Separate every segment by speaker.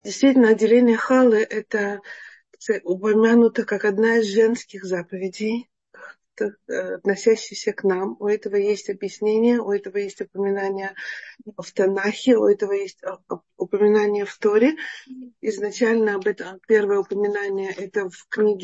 Speaker 1: Действительно, отделение халы – это упомянуто как одна из женских заповедей, относящихся к нам. У этого есть объяснение, у этого есть упоминание в Танахе, у этого есть упоминание в Торе. Изначально об этом первое упоминание это в книге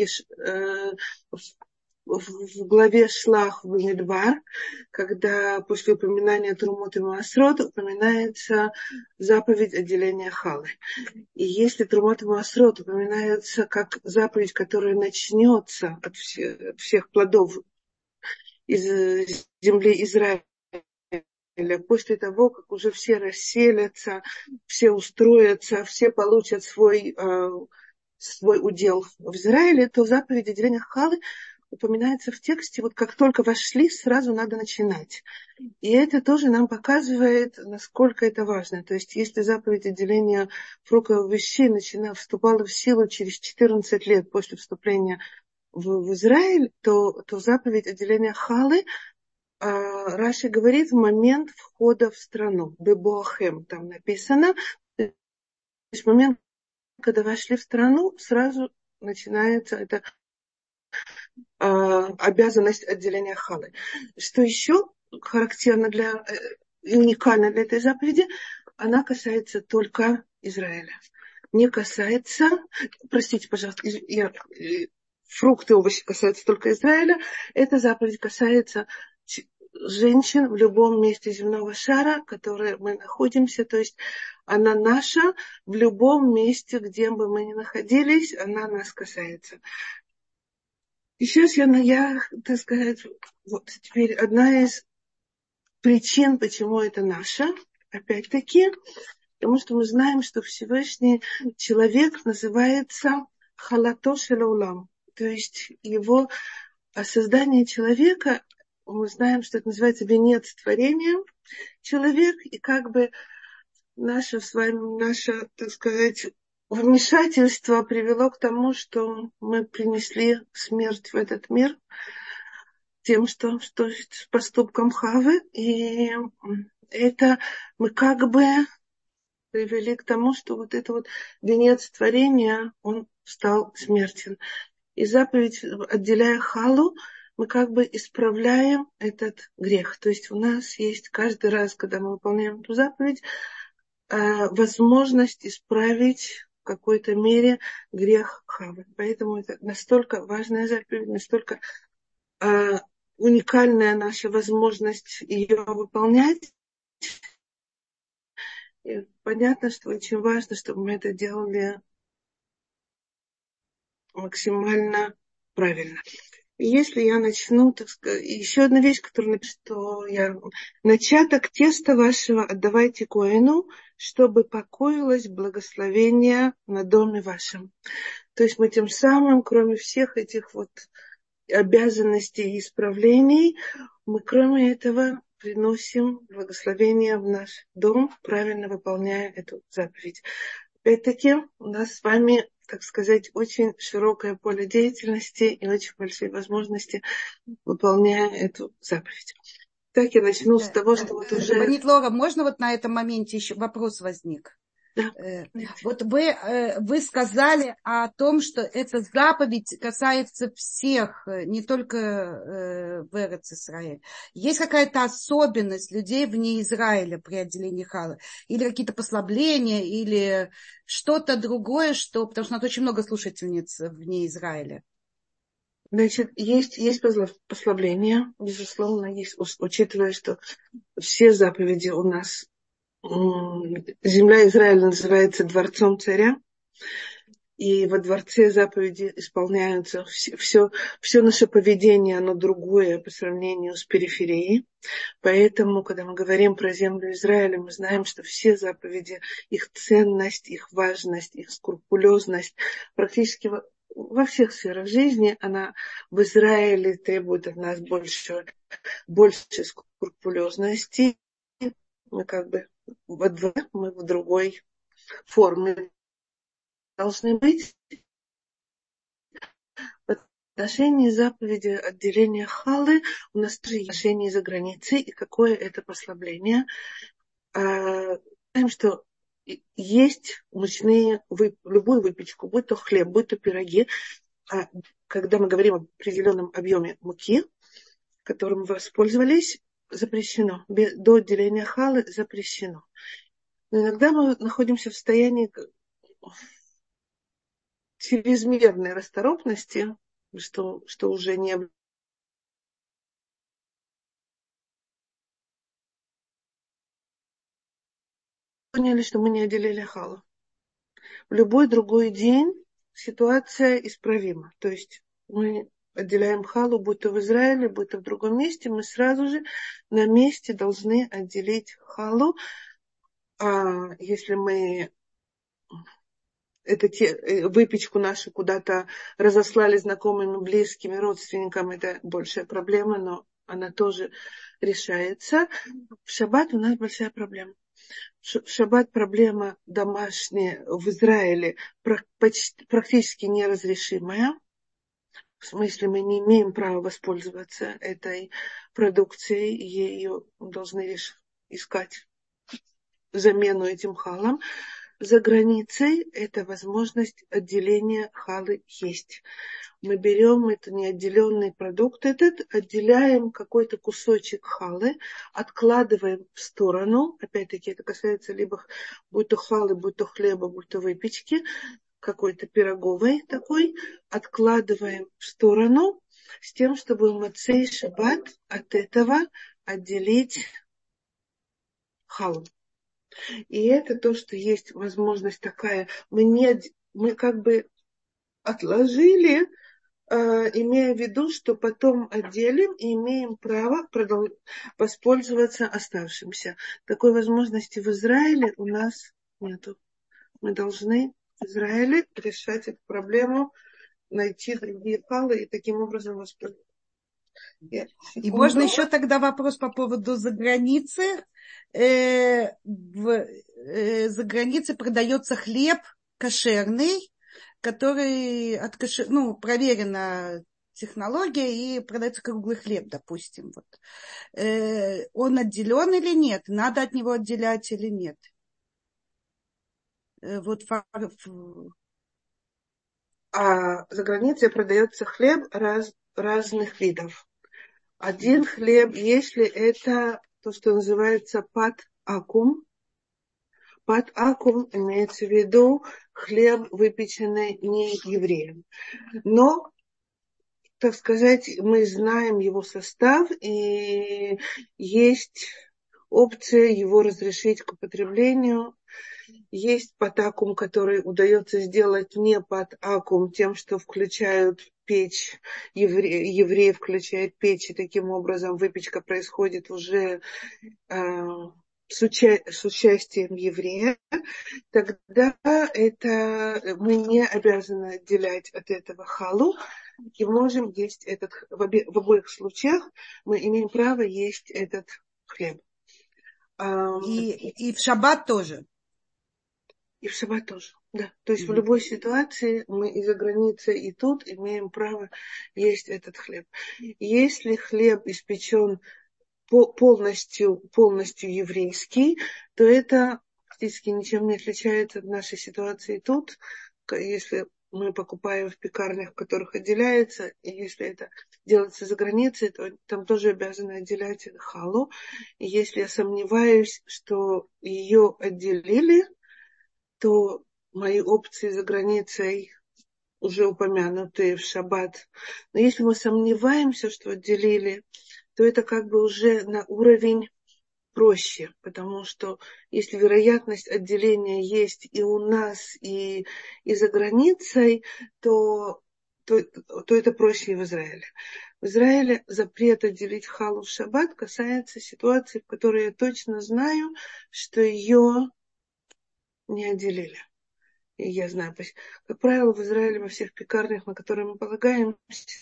Speaker 1: в главе Шлах в Мидбар, когда после упоминания Трумот и Маасрот упоминается заповедь отделения халы. И если Трумот и Маасрот упоминаются как заповедь, которая начнется от всех плодов из земли Израиля, после того, как уже все расселятся, все устроятся, все получат свой удел в Израиле, то заповедь отделения халы упоминается в тексте, вот как только вошли, сразу надо начинать. И это тоже нам показывает, насколько это важно. То есть, если заповедь отделения фруктовых овощей вступала в силу через 14 лет после вступления в Израиль, то заповедь отделения халы, Раши говорит, в момент входа в страну. Бебоахем там написано. То есть, в момент, когда вошли в страну, сразу начинается эта обязанность отделения халы. Что еще характерно и уникально для этой заповеди, она касается только Израиля. Не касается, простите, пожалуйста, фрукты, овощи касаются только Израиля. Эта заповедь касается женщин в любом месте земного шара, в котором мы находимся. То есть она наша в любом месте, где бы мы ни находились, она нас касается. И сейчас я, так сказать, вот теперь одна из причин, почему это наша, опять-таки, потому что мы знаем, что Всевышний человек называется халато шел аулам. То есть его создание человека, мы знаем, что это называется венец творения. Человек, и как бы наше, так сказать, вмешательство привело к тому, что мы принесли смерть в этот мир тем, что с поступком Хавы. И это мы как бы привели к тому, что вот это вот венец творения, он стал смертен. И заповедь, отделяя халу, мы как бы исправляем этот грех. То есть у нас есть каждый раз, когда мы выполняем эту заповедь, возможность исправить в какой-то мере грех хавы. Поэтому это настолько важная заповедь, настолько уникальная наша возможность ее выполнять. И понятно, что очень важно, чтобы мы это делали максимально правильно. И если я начну, так сказать, еще одна вещь, которую напишу, что начаток теста вашего отдавайте коэну, чтобы покоилось благословение на доме вашем. То есть мы тем самым, кроме всех этих вот обязанностей и исправлений, мы кроме этого приносим благословение в наш дом, правильно выполняя эту заповедь. Опять-таки, у нас с вами, так сказать, очень широкое поле деятельности и очень большие возможности, выполняя эту заповедь. Так я начну с того, что вот уже...
Speaker 2: Рабанит Лора, можно вот на этом моменте еще вопрос возник?
Speaker 1: Да.
Speaker 2: Вот вы сказали о том, что эта заповедь касается всех, не только в Эрец-Исраэль. Есть какая-то особенность людей вне Израиля при отделении халы? Или какие-то послабления, или что-то другое, потому что у нас очень много слушательниц вне Израиля.
Speaker 1: Значит, есть послабления, безусловно, есть, учитывая, что все заповеди у нас, земля Израиля называется дворцом царя, и во дворце заповеди исполняются все наше поведение, оно другое по сравнению с периферией. Поэтому, когда мы говорим про землю Израиля, мы знаем, что все заповеди, их ценность, их важность, их скрупулезность, практически во всех сферах жизни, она в Израиле требует от нас больше скрупулезности. Мы как бы во дворе, мы в другой форме должны быть. В отношении заповеди отделения халы у нас тоже есть отношения за границей, и какое это послабление. Знаем, что есть мучные, любую выпечку, будь то хлеб, будь то пироги. А когда мы говорим об определенном объеме муки, которым мы воспользовались, запрещено. До отделения халы запрещено. Но иногда мы находимся в состоянии чрезмерной расторопности, что уже не поняли, что мы не отделили халу. В любой другой день ситуация исправима. То есть мы отделяем халу, будь то в Израиле, будь то в другом месте, мы сразу же на месте должны отделить халу. А если мы выпечку нашу куда-то разослали знакомыми, близкими, родственникам, это большая проблема, но она тоже решается. В шаббат у нас большая проблема. В шаббат проблема домашняя в Израиле практически неразрешимая. В смысле, мы не имеем права воспользоваться этой продукцией, ее должны искать замену этим халам. За границей эта возможность отделения халы есть. Мы берем это неотделенный продукт отделяем какой-то кусочек халы, откладываем в сторону. Опять-таки это касается либо будь то халы, будь то хлеба, будь то выпечки, какой-то пироговой такой, откладываем в сторону с тем, чтобы в Моцей Шаббат от этого отделить халу. И это то, что есть возможность такая. Мы как бы отложили, имея в виду, что потом отделим и имеем право воспользоваться оставшимся. Такой возможности в Израиле у нас нету. Мы должны в Израиле решать эту проблему, найти другие халы и таким образом воспользоваться.
Speaker 2: И можно еще тогда вопрос по поводу заграницы. За границей продается хлеб кошерный, который проверена технология и продается круглый хлеб, допустим. Вот. Он отделен или нет? Надо от него отделять или нет?
Speaker 1: А за границей продается хлеб разных видов. Один хлеб, если это то, что называется пат-акум. Пат-акум имеется в виду хлеб, выпеченный не евреем. Но, так сказать, мы знаем его состав, и есть опция его разрешить к употреблению. Есть пат-акум, который удается сделать не пат-акум тем, что включают печь, еврей включает печь, и таким образом выпечка происходит уже с участием еврея, тогда мы не обязаны отделять от этого халу, и можем есть в обоих случаях мы имеем право есть этот хлеб.
Speaker 2: И в шаббат тоже.
Speaker 1: И в шаббат тоже, да. То есть в любой ситуации мы из-за границы и тут имеем право есть этот хлеб. Если хлеб испечен полностью еврейский, то это практически ничем не отличается от нашей ситуации тут. Если мы покупаем в пекарнях, в которых отделяется, и если это делается за границей, то там тоже обязаны отделять халу. И если я сомневаюсь, что ее отделили, то мои опции за границей уже упомянутые в шаббат. Но если мы сомневаемся, что отделили, то это как бы уже на уровень проще, потому что если вероятность отделения есть и у нас, и за границей, то это проще и в Израиле. В Израиле запрет отделить халу в шаббат касается ситуации, в которой я точно знаю, что ее не отделили. И я знаю, как правило, в Израиле во всех пекарнях, на которые мы полагаемся,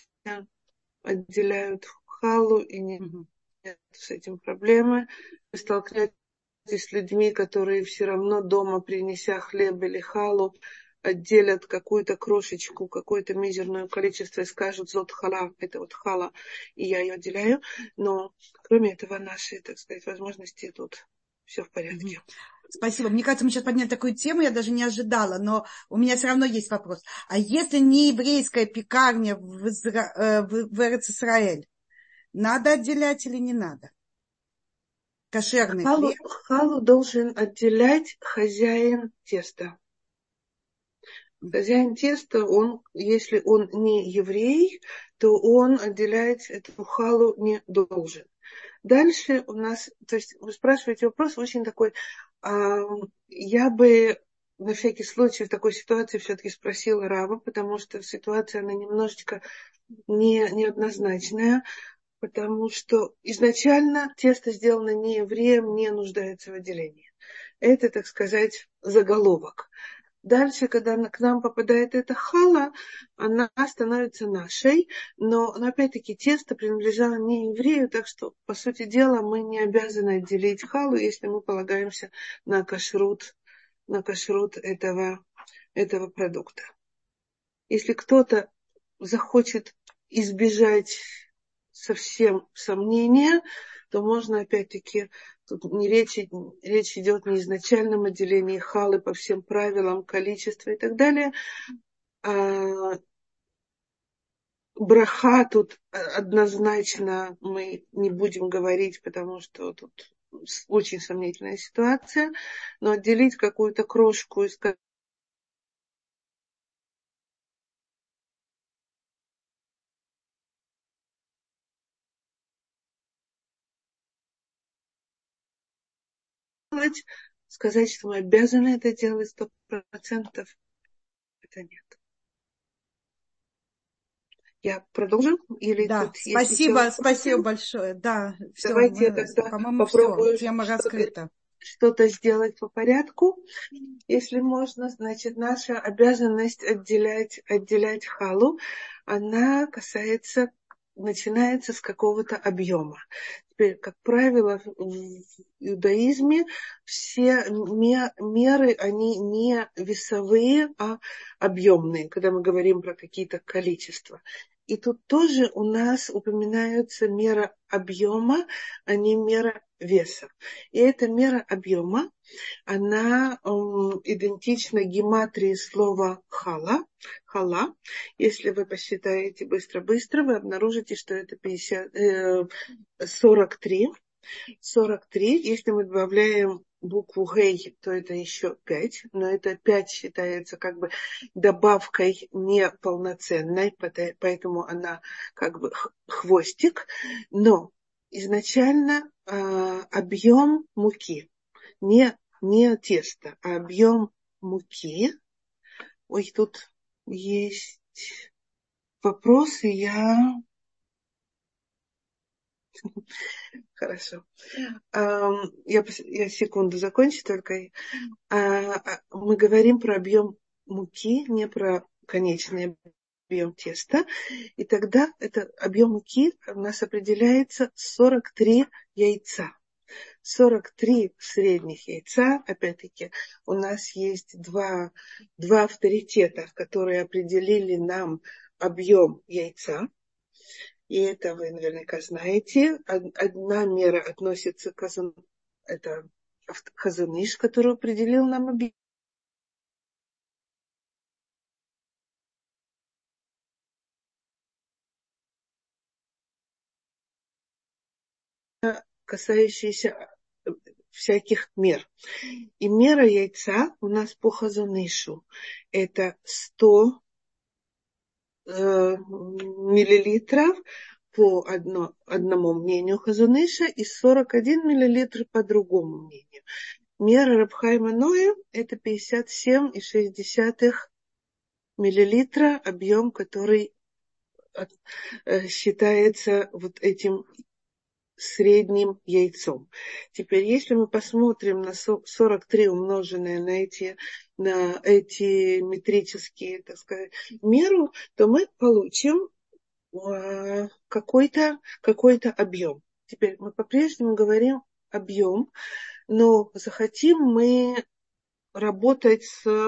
Speaker 1: отделяют халу, и нет с этим проблемы. Вы столкнетесь с людьми, которые все равно дома, принеся хлеб или халу, отделят какую-то крошечку, какое-то мизерное количество и скажут: зот хала, это вот хала, и я ее отделяю. Но кроме этого наши, так сказать, возможности тут все в порядке.
Speaker 2: Спасибо. Мне кажется, мы сейчас подняли такую тему, я даже не ожидала, но у меня все равно есть вопрос. А если не еврейская пекарня в Эрец-Исраэль, надо отделять или не надо? Кошерный
Speaker 1: Халу,
Speaker 2: хлеб?
Speaker 1: халу должен отделять хозяин теста. Хозяин теста, он, если он не еврей, то он отделять эту халу не должен. Дальше у нас, то есть вы спрашиваете вопрос очень такой, а, я бы на всякий случай в такой ситуации все-таки спросила Рава, потому что ситуация, она немножечко неоднозначная, потому что изначально тесто сделано не евреем, не нуждается в отделении. Это, так сказать, заголовок. Дальше, когда к нам попадает эта хала, она становится нашей, но опять-таки тесто принадлежало не еврею, так что, по сути дела, мы не обязаны отделить халу, если мы полагаемся на кашрут этого продукта. Если кто-то захочет избежать совсем сомнения, то можно опять-таки, тут не речь идет не о изначальном отделении халы по всем правилам, количества и так далее. А браха тут однозначно мы не будем говорить, потому что тут очень сомнительная ситуация, но отделить какую-то крошку из сказать, что мы обязаны это делать 100%, это нет. Я продолжу? Или
Speaker 2: Да,
Speaker 1: тут есть еще
Speaker 2: спасибо,
Speaker 1: вопросы?
Speaker 2: спасибо большое. Да, все,
Speaker 1: Давайте я тогда
Speaker 2: по-моему, все,
Speaker 1: попробую
Speaker 2: тема раскрыта.
Speaker 1: что-то сделать по порядку. Если можно, значит, наша обязанность отделять халу, она начинается с какого-то объема. Теперь, как правило, в иудаизме все меры, они не весовые, а объемные, когда мы говорим про какие-то количества. И тут тоже у нас упоминается мера объема, а не мера веса. И эта мера объема, она идентична гематрии слова хала. Если вы посчитаете быстро-быстро, вы обнаружите, что это 43. 43. Если мы добавляем букву гей, то это еще 5, но это 5 считается как бы добавкой неполноценной, поэтому она как бы хвостик. Но изначально объем муки, не тесто, а объем муки. Ой, тут есть вопросы, Хорошо. Я секунду закончу только. Мы говорим про объем муки, не про конечный объем теста. И тогда это объем муки у нас определяется 43 яйца. 43 средних яйца. Опять-таки, у нас есть два авторитета, которые определили нам объем яйца. И это вы наверняка знаете. Одна мера относится к это Хазуныш, который определил нам объем, касающиеся всяких мер. И мера яйца у нас по Хазунышу это 100 миллилитров по одному мнению Хазуныша и 41 миллилитр по другому мнению. Мера Рав Хаима Ноэ это 57,6 миллилитра, объем, который считается вот этим средним яйцом. Теперь, если мы посмотрим на 43 умноженное на эти метрические, так сказать, меру, то мы получим какой-то объем. Теперь мы по-прежнему говорим объем, но захотим мы работать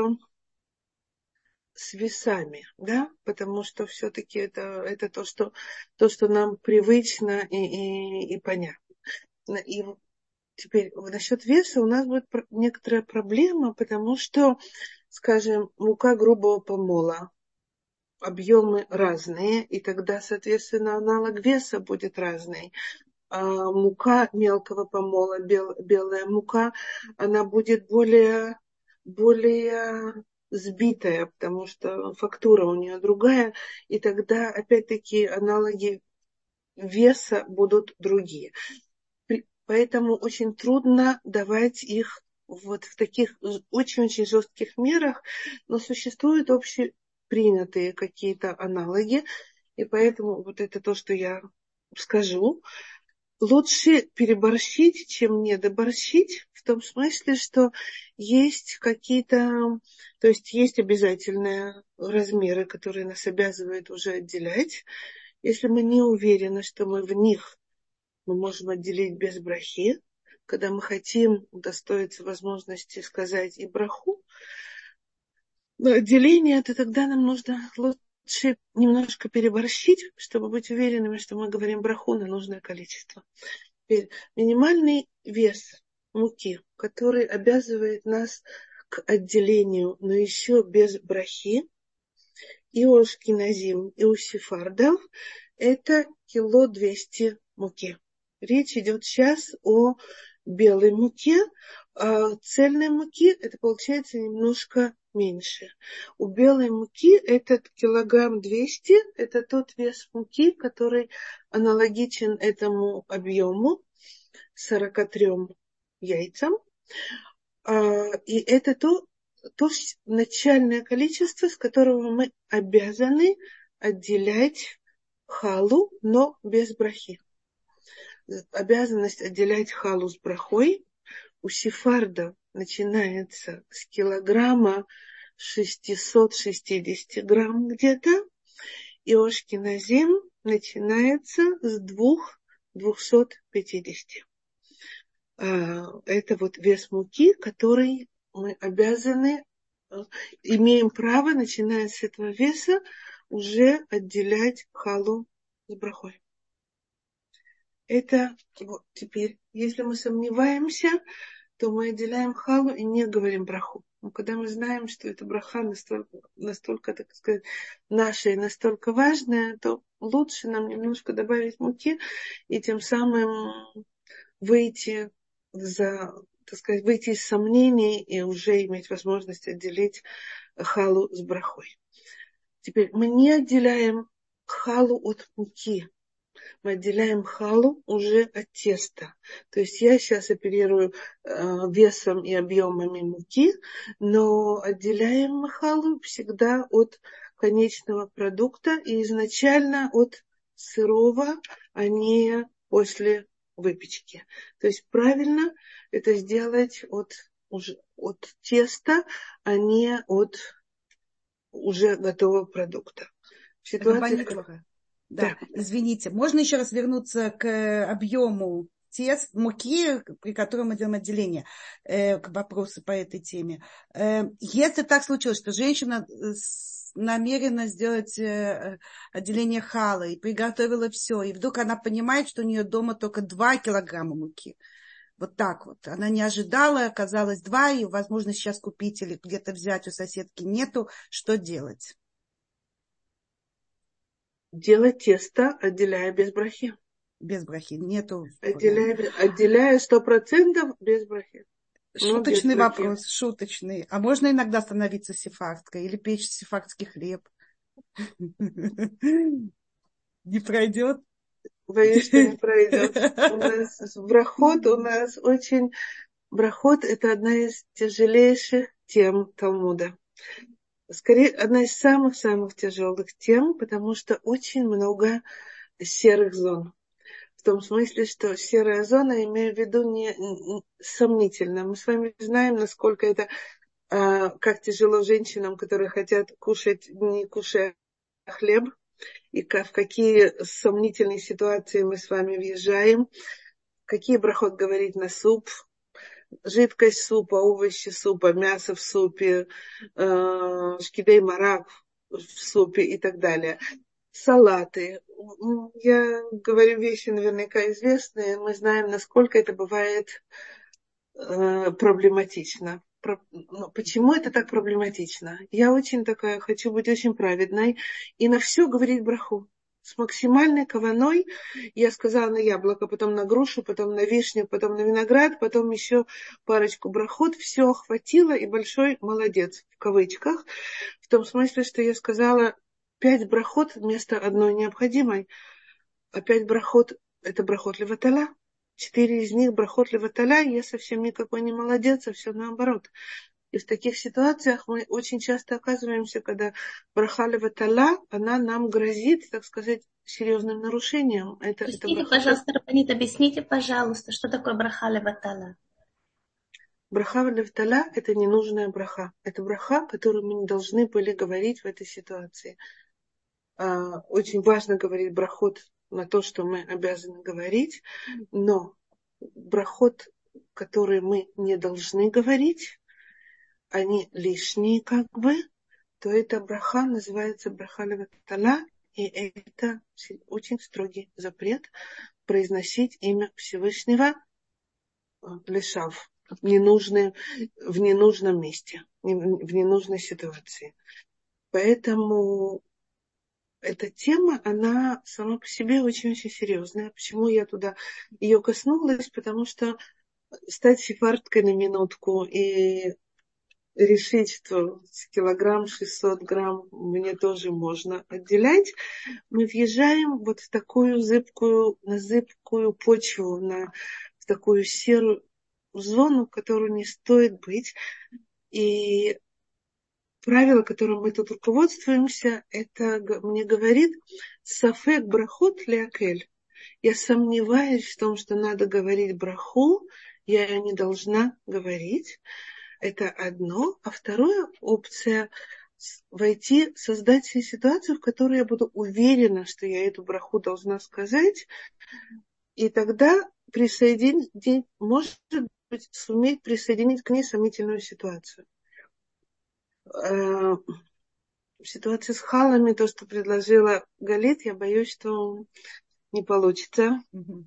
Speaker 1: с весами, да, потому что все-таки это то, что нам привычно и понятно. И теперь насчет веса у нас будет некоторая проблема, потому что, скажем, мука грубого помола, объемы разные, и тогда, соответственно, аналог веса будет разный. А мука мелкого помола, белая мука, она будет более сбитая, потому что фактура у нее другая, и тогда, опять-таки, аналоги веса будут другие. Поэтому очень трудно давать их вот в таких очень-очень жестких мерах, но существуют общепринятые какие-то аналоги, и поэтому вот это то, что я скажу. Лучше переборщить, чем недоборщить, в том смысле, что есть какие-то, то есть есть обязательные размеры, которые нас обязывают уже отделять. Если мы не уверены, что мы в них мы можем отделить без брахи, когда мы хотим удостоиться возможности сказать и браху, но отделение, то тогда нам нужно лучше немножко переборщить, чтобы быть уверенными, что мы говорим браху на нужное количество. Теперь минимальный вес муки, который обязывает нас к отделению, но еще без брахи, и у ашкеназим, и у сефардов, это 1,2 кг муки. Речь идет сейчас о белой муке, а цельной муки это получается немножко меньше. У белой муки этот 1,2 кг, это тот вес муки, который аналогичен этому объему 43 яйцам. И это то начальное количество, с которого мы обязаны отделять халу, но без брахи. Обязанность отделять халу с брахой у сефардов начинается с килограмма 660 грамм где-то, и у ашкеназим начинается с 250. Это вот вес муки, который мы обязаны, имеем право, начиная с этого веса, уже отделять халу с брахой. Это вот теперь, если мы сомневаемся, то мы отделяем халу и не говорим браху. Но когда мы знаем, что эта браха настолько, так сказать, наша и настолько важная, то лучше нам немножко добавить муки и тем самым выйти из сомнений и уже иметь возможность отделить халу с брахой. Теперь мы не отделяем халу от муки. Мы отделяем халу уже от теста. То есть я сейчас оперирую весом и объемами муки, но отделяем мы халу всегда от конечного продукта и изначально от сырого, а не после выпечки. То есть правильно это сделать от теста, а не от уже готового продукта.
Speaker 2: Рабанитова. Да, извините. Можно еще раз вернуться к объему муки, при котором мы делаем отделение, к вопросу по этой теме. Если так случилось, что женщина намерена сделать отделение халы и приготовила все, и вдруг она понимает, что у нее дома только 2 килограмма муки. Вот так вот. Она не ожидала, оказалось 2, и, возможно, сейчас купить или где-то взять у соседки нету. Что делать?
Speaker 1: Делать тесто, отделяя без брахи.
Speaker 2: Без брахи. Нету.
Speaker 1: Отделяя 100% без брахи.
Speaker 2: Шуточный вопрос, шуточный. А можно иногда становиться сефардкой или печь сефардский хлеб? Не пройдет?
Speaker 1: Боюсь, что не пройдет. У нас брахот это одна из тяжелейших тем Талмуда. Скорее, одна из самых-самых тяжелых тем, потому что очень много серых зон. В том смысле, что серая зона, имею в виду, не сомнительно. Мы с вами знаем, насколько это, как тяжело женщинам, которые хотят кушать, не кушая хлеб, и в какие сомнительные ситуации мы с вами въезжаем. Какие брахот говорить на суп, жидкость супа, овощи супа, мясо в супе, шкидей марак в супе и так далее. Салаты, я говорю вещи наверняка известные. Мы знаем, насколько это бывает проблематично. Но почему это так проблематично? Я очень такая, хочу быть очень праведной и на все говорить браху. С максимальной каваной я сказала на яблоко, потом на грушу, потом на вишню, потом на виноград, потом еще парочку брахот. Все охватило и большой молодец, в кавычках. В том смысле, что я сказала 5 брахот вместо одной необходимой. А 5 брахот – это брахот леваталя. 4 из них брахот леваталя, я совсем никакой не молодец, а все наоборот. И в таких ситуациях мы очень часто оказываемся, когда браха леваталя, она нам грозит, так сказать, серьезным нарушением. Это
Speaker 3: Объясните,
Speaker 1: браха,
Speaker 3: пожалуйста, Рабанит, объясните, пожалуйста, что такое браха леватала?
Speaker 1: браха леваталя – это ненужная браха. Это браха, которую мы не должны были говорить в этой ситуации. Очень важно говорить брахот на то, что мы обязаны говорить, но брахот, которые мы не должны говорить, они лишние как бы, то эта браха называется браха леваталя, и это очень строгий запрет произносить имя Всевышнего лешав в ненужном месте, в ненужной ситуации. Поэтому эта тема, она сама по себе очень-очень серьезная. Почему я туда ее коснулась? Потому что стать сефардкой на минутку и решить, что килограмм 600 грамм мне тоже можно отделять, мы въезжаем вот в такую на зыбкую почву, в такую серую зону, в которую не стоит быть. И правило, которым мы тут руководствуемся, это мне говорит сафек брахот леакель. Я сомневаюсь в том, что надо говорить браху, я ее не должна говорить. Это одно. А вторая опция войти, создать себе ситуацию, в которой я буду уверена, что я эту браху должна сказать, и тогда может быть, суметь присоединить к ней сомнительную ситуацию. Ситуация с халами, то, что предложила Галит, я боюсь, что не получится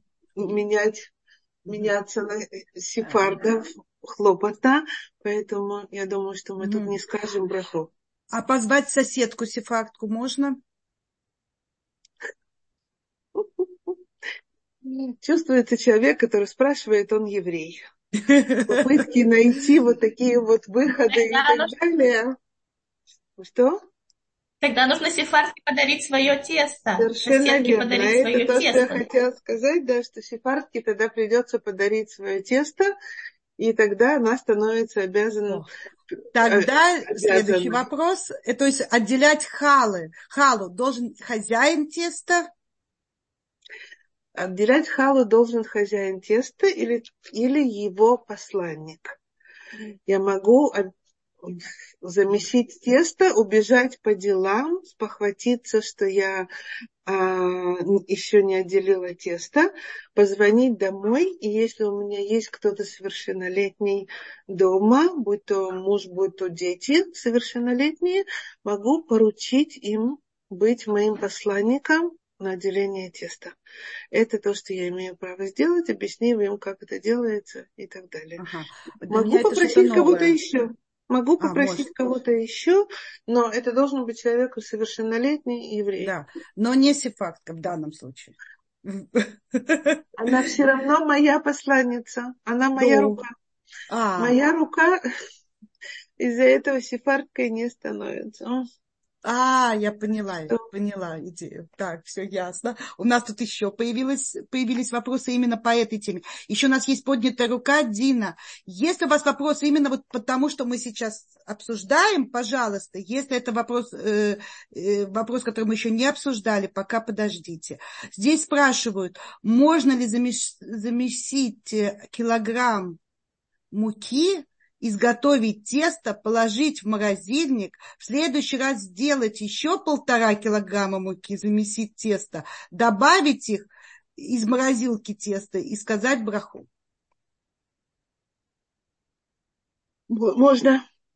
Speaker 1: меняться на сефардов хлопота, поэтому я думаю, что мы тут не скажем браху.
Speaker 2: А позвать соседку сефардку можно?
Speaker 1: Чувствуется человек, который спрашивает, он еврей. Попытки найти вот такие вот выходы и так далее. Что?
Speaker 3: Тогда нужно сефардке подарить свое тесто.
Speaker 1: Совершенно
Speaker 3: Соседке
Speaker 1: верно.
Speaker 3: подарить
Speaker 1: Это
Speaker 3: свое
Speaker 1: то, что я
Speaker 3: тесто.
Speaker 1: хотела сказать, да, что сефардке тогда придется подарить свое тесто, и тогда она становится обязана.
Speaker 2: Тогда следующий вопрос. То есть отделять халу должен хозяин теста?
Speaker 1: Отделять халу должен хозяин теста или его посланник. Я могу замесить тесто, убежать по делам, спохватиться, что я еще не отделила тесто, позвонить домой, и если у меня есть кто-то совершеннолетний дома, будь то муж, будь то дети совершеннолетние, могу поручить им быть моим посланником на отделение теста. Это то, что я имею право сделать, объяснив им, как это делается и так далее. Могу попросить кого-то еще. Могу попросить кого-то еще, но это должен быть человек совершеннолетний еврей.
Speaker 2: Да, но не сефардка в данном случае.
Speaker 1: Она все равно моя посланница. Она моя рука. Моя рука из-за этого сефардкой не становится.
Speaker 2: Я поняла идею. Так, все ясно. У нас тут еще появились вопросы именно по этой теме. Еще у нас есть поднятая рука, Дина. Если у вас вопросы именно вот потому, что мы сейчас обсуждаем, пожалуйста. Если это вопрос, который мы еще не обсуждали, пока подождите. Здесь спрашивают, можно ли замесить килограмм муки, изготовить тесто, положить в морозильник, в следующий раз сделать еще 1,5 килограмма муки, замесить тесто, добавить их из морозилки теста и сказать браху.
Speaker 1: Можно.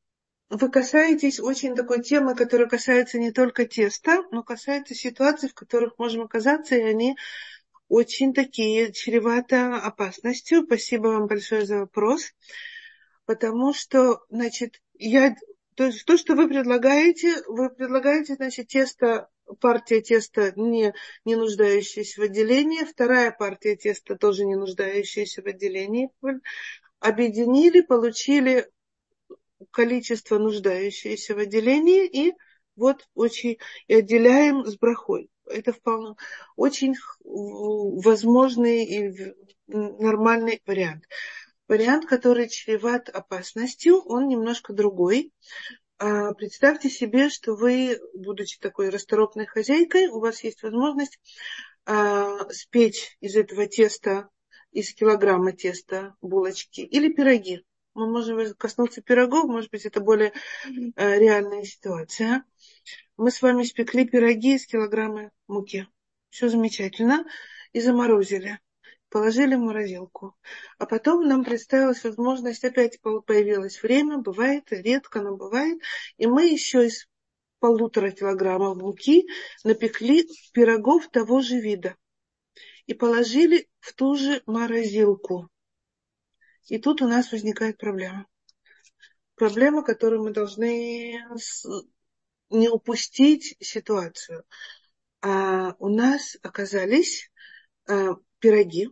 Speaker 1: вы касаетесь очень такой темы, которая касается не только теста, но касается ситуаций, в которых можем оказаться, и они очень такие чревато опасностью. Спасибо вам большое за вопрос. Потому что, значит, то есть то, что вы предлагаете, значит, партия теста, не нуждающаяся в отделении, вторая партия теста тоже не нуждающаяся в отделении. Объединили, получили количество нуждающееся в отделении и вот очень и отделяем с брахой. Это вполне очень возможный и нормальный вариант. Вариант, который чреват опасностью, он немножко другой. Представьте себе, что вы, будучи такой расторопной хозяйкой, у вас есть возможность спечь из этого теста, из килограмма теста булочки или пироги. Мы можем коснуться пирогов, может быть, это более реальная ситуация. Мы с вами спекли пироги из килограмма муки. Все замечательно. И заморозили. Положили в морозилку. А потом нам представилась возможность, опять появилось время, бывает, редко, но бывает. И мы еще из 1,5 килограмма муки напекли пирогов того же вида. И положили в ту же морозилку. И тут у нас возникает проблема. Проблема, которую мы должны не упустить ситуацию. У нас оказались пироги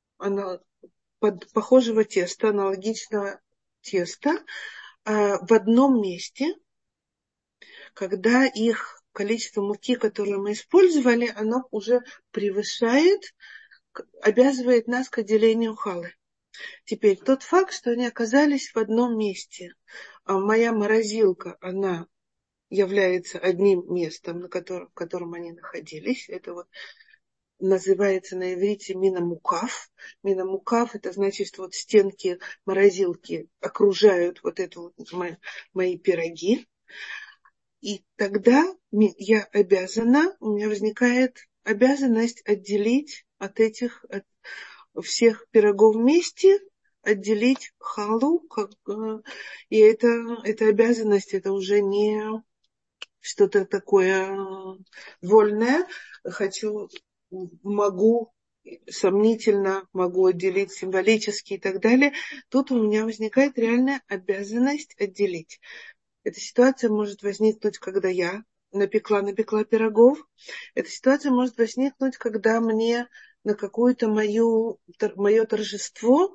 Speaker 1: похожего теста, аналогичного теста, в одном месте, когда их количество муки, которое мы использовали, оно уже превышает, обязывает нас к отделению халы. Теперь тот факт, что они оказались в одном месте, а моя морозилка, она является одним местом, в котором они находились. Это вот называется на иврите минамукав. Минамукав — это значит, что вот стенки морозилки окружают вот это вот мои пироги. И тогда у меня возникает обязанность отделить от всех пирогов вместе, отделить халу. И эта обязанность, это уже не что-то такое вольное. Сомнительно могу отделить символически и так далее. Тут у меня возникает реальная обязанность отделить. Эта ситуация может возникнуть, когда я напекла пирогов. Эта ситуация может возникнуть, когда мне на какое-то мое торжество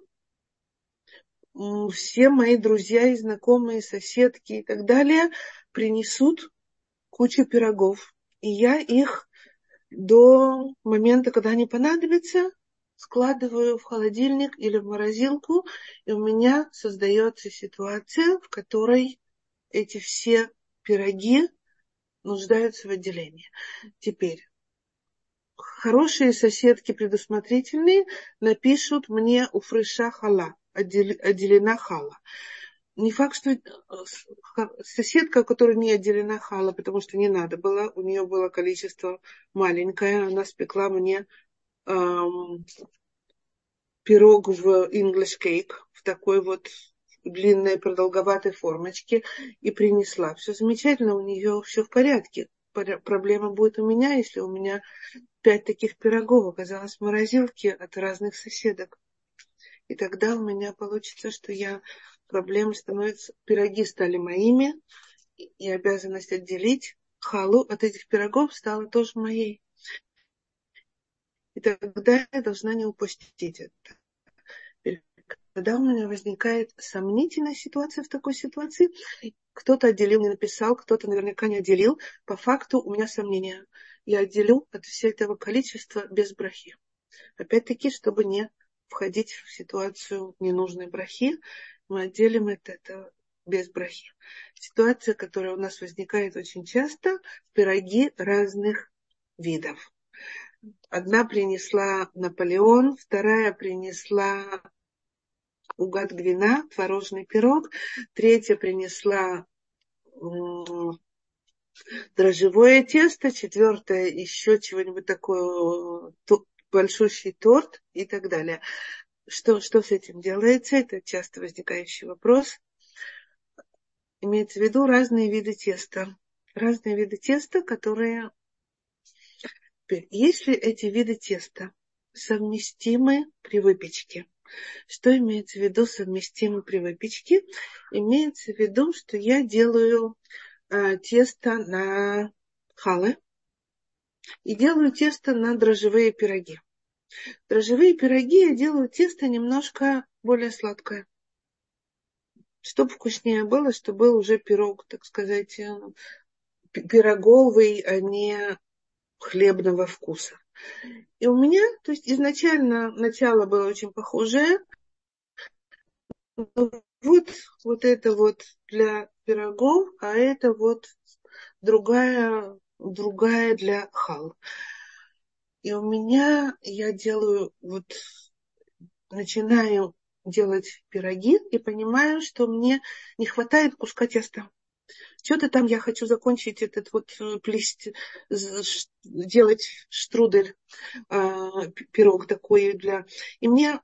Speaker 1: все мои друзья и знакомые, соседки и так далее принесут кучу пирогов. И я их до момента, когда они понадобятся, складываю в холодильник или в морозилку, и у меня создается ситуация, в которой эти все пироги нуждаются в отделении. Теперь, хорошие соседки предусмотрительные напишут мне уфреша хала, отделена хала. Не факт, что соседка, у которой не отделена хала, потому что не надо было, у нее было количество маленькое, она спекла мне пирог в English cake, в такой вот длинной продолговатой формочке, и принесла. Все замечательно, у нее все в порядке. Проблема будет у меня, если у меня 5 таких пирогов оказалось в морозилке от разных соседок. И тогда у меня получится, что проблема становится, пироги стали моими, и обязанность отделить халу от этих пирогов стала тоже моей. И тогда я должна не упустить это. Когда у меня возникает сомнительная ситуация в такой ситуации, кто-то отделил, не написал, кто-то наверняка не отделил, по факту у меня сомнения. Я отделю от всего этого количества без брахи. Опять-таки, чтобы не входить в ситуацию ненужной брахи, мы отделим это без брахи. Ситуация, которая у нас возникает очень часто, пироги разных видов. Одна принесла Наполеон, вторая принесла угад гвина, творожный пирог, третья принесла дрожжевое тесто, четвертая еще чего-нибудь такое, большущий торт и так далее. Что с этим делается? Это часто возникающий вопрос. Имеется в виду разные виды теста. Разные виды теста, которые... Если эти виды теста совместимы при выпечке, что имеется в виду совместимы при выпечке? Имеется в виду, что я делаю тесто на халы и делаю тесто на дрожжевые пироги. Дрожжевые пироги я делаю тесто немножко более сладкое. Чтобы вкуснее было, чтобы был уже пирог, так сказать, пироговый, а не хлебного вкуса. И у меня, то есть изначально начало было очень похожее. Вот это вот для пирогов, а это вот другая для хал. И у меня, я делаю, вот начинаю делать пироги и понимаю, что мне не хватает куска теста. Что-то там я хочу закончить этот вот плесть, делать штрудель, пирог такой для... И мне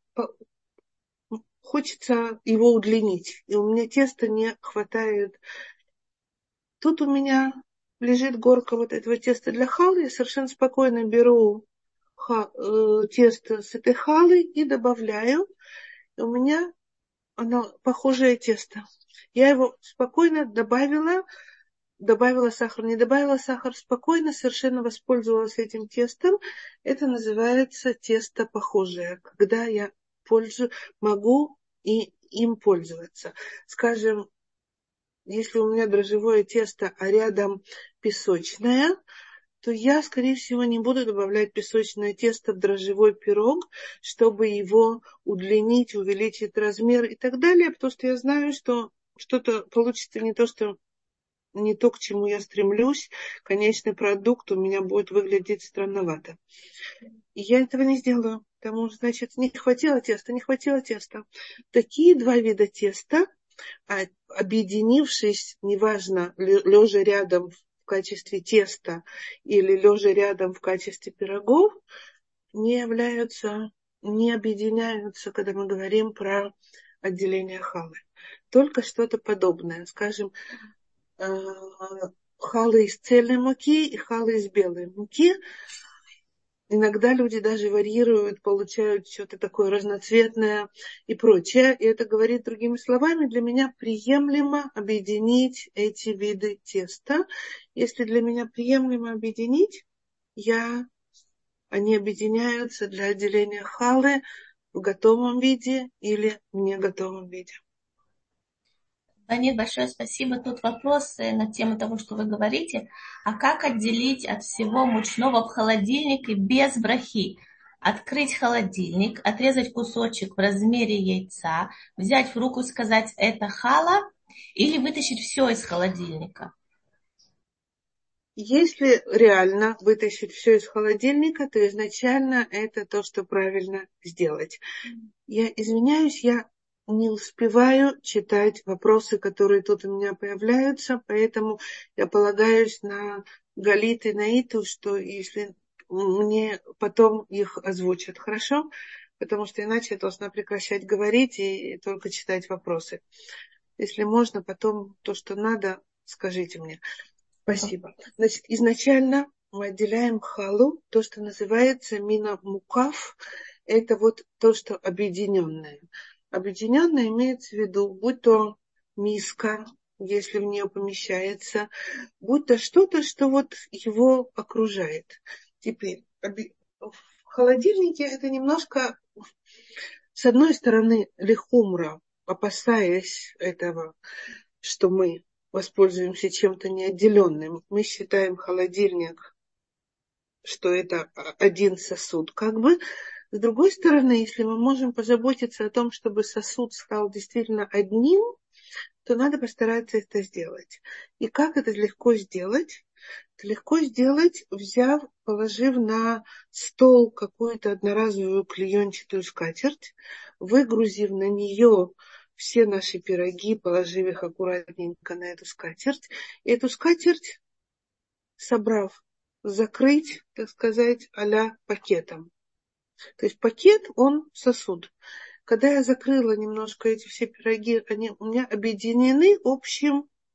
Speaker 1: хочется его удлинить. И у меня теста не хватает. Тут у меня лежит горка вот этого теста для халы. Я совершенно спокойно беру тесто с этой халы и добавляю. И у меня оно похожее тесто. Я его спокойно добавила сахар, не добавила сахар, спокойно совершенно воспользовалась этим тестом. Это называется тесто похожее, когда я могу и им пользоваться. Скажем, если у меня дрожжевое тесто, а рядом песочное, то я, скорее всего, не буду добавлять песочное тесто в дрожжевой пирог, чтобы его удлинить, увеличить размер и так далее, потому что я знаю, что что-то получится не то, к чему я стремлюсь. Конечный продукт у меня будет выглядеть странновато. И я этого не сделаю, потому что, значит, не хватило теста. Такие два вида теста, объединившись, неважно, лежа рядом в качестве теста или лежа рядом в качестве пирогов, не объединяются, когда мы говорим про отделение халы. Только что-то подобное. Скажем, халы из цельной муки и халы из белой муки. Иногда люди даже варьируют, получают что-то такое разноцветное и прочее. И это говорит другими словами, для меня приемлемо объединить эти виды теста. Если для меня приемлемо объединить, они объединяются для отделения халы в готовом виде или в неготовом виде.
Speaker 3: Данит, большое спасибо. Тут вопросы на тему того, что вы говорите. А как отделить от всего мучного в холодильнике без брахи? Открыть холодильник, отрезать кусочек в размере яйца, взять в руку и сказать, это хала, или вытащить все из холодильника?
Speaker 1: Если реально вытащить все из холодильника, то изначально это то, что правильно сделать. Я извиняюсь, я не успеваю читать вопросы, которые тут у меня появляются, поэтому я полагаюсь на Галит и на Иту, что если мне потом их озвучат, хорошо? Потому что иначе я должна прекращать говорить и только читать вопросы. Если можно, потом то, что надо, скажите мне. Спасибо. Значит, изначально мы отделяем халу, то, что называется мина мукав, это вот то, что объединенное. Объединенное имеется в виду, будь то миска, если в нее помещается, будь то что-то, что вот его окружает. Теперь, в холодильнике это немножко, с одной стороны, лихумра, опасаясь этого, что мы воспользуемся чем-то неотделенным. Мы считаем холодильник, что это один сосуд. Как бы, с другой стороны, если мы можем позаботиться о том, чтобы сосуд стал действительно одним, то надо постараться это сделать. И как это легко сделать? Это легко сделать, положив на стол какую-то одноразовую клеенчатую скатерть, выгрузив на нее все наши пироги, положив их аккуратненько на эту скатерть. И эту скатерть, собрав, закрыть, так сказать, а-ля пакетом. То есть пакет, он сосуд. Когда я закрыла немножко эти все пироги, они у меня объединены общим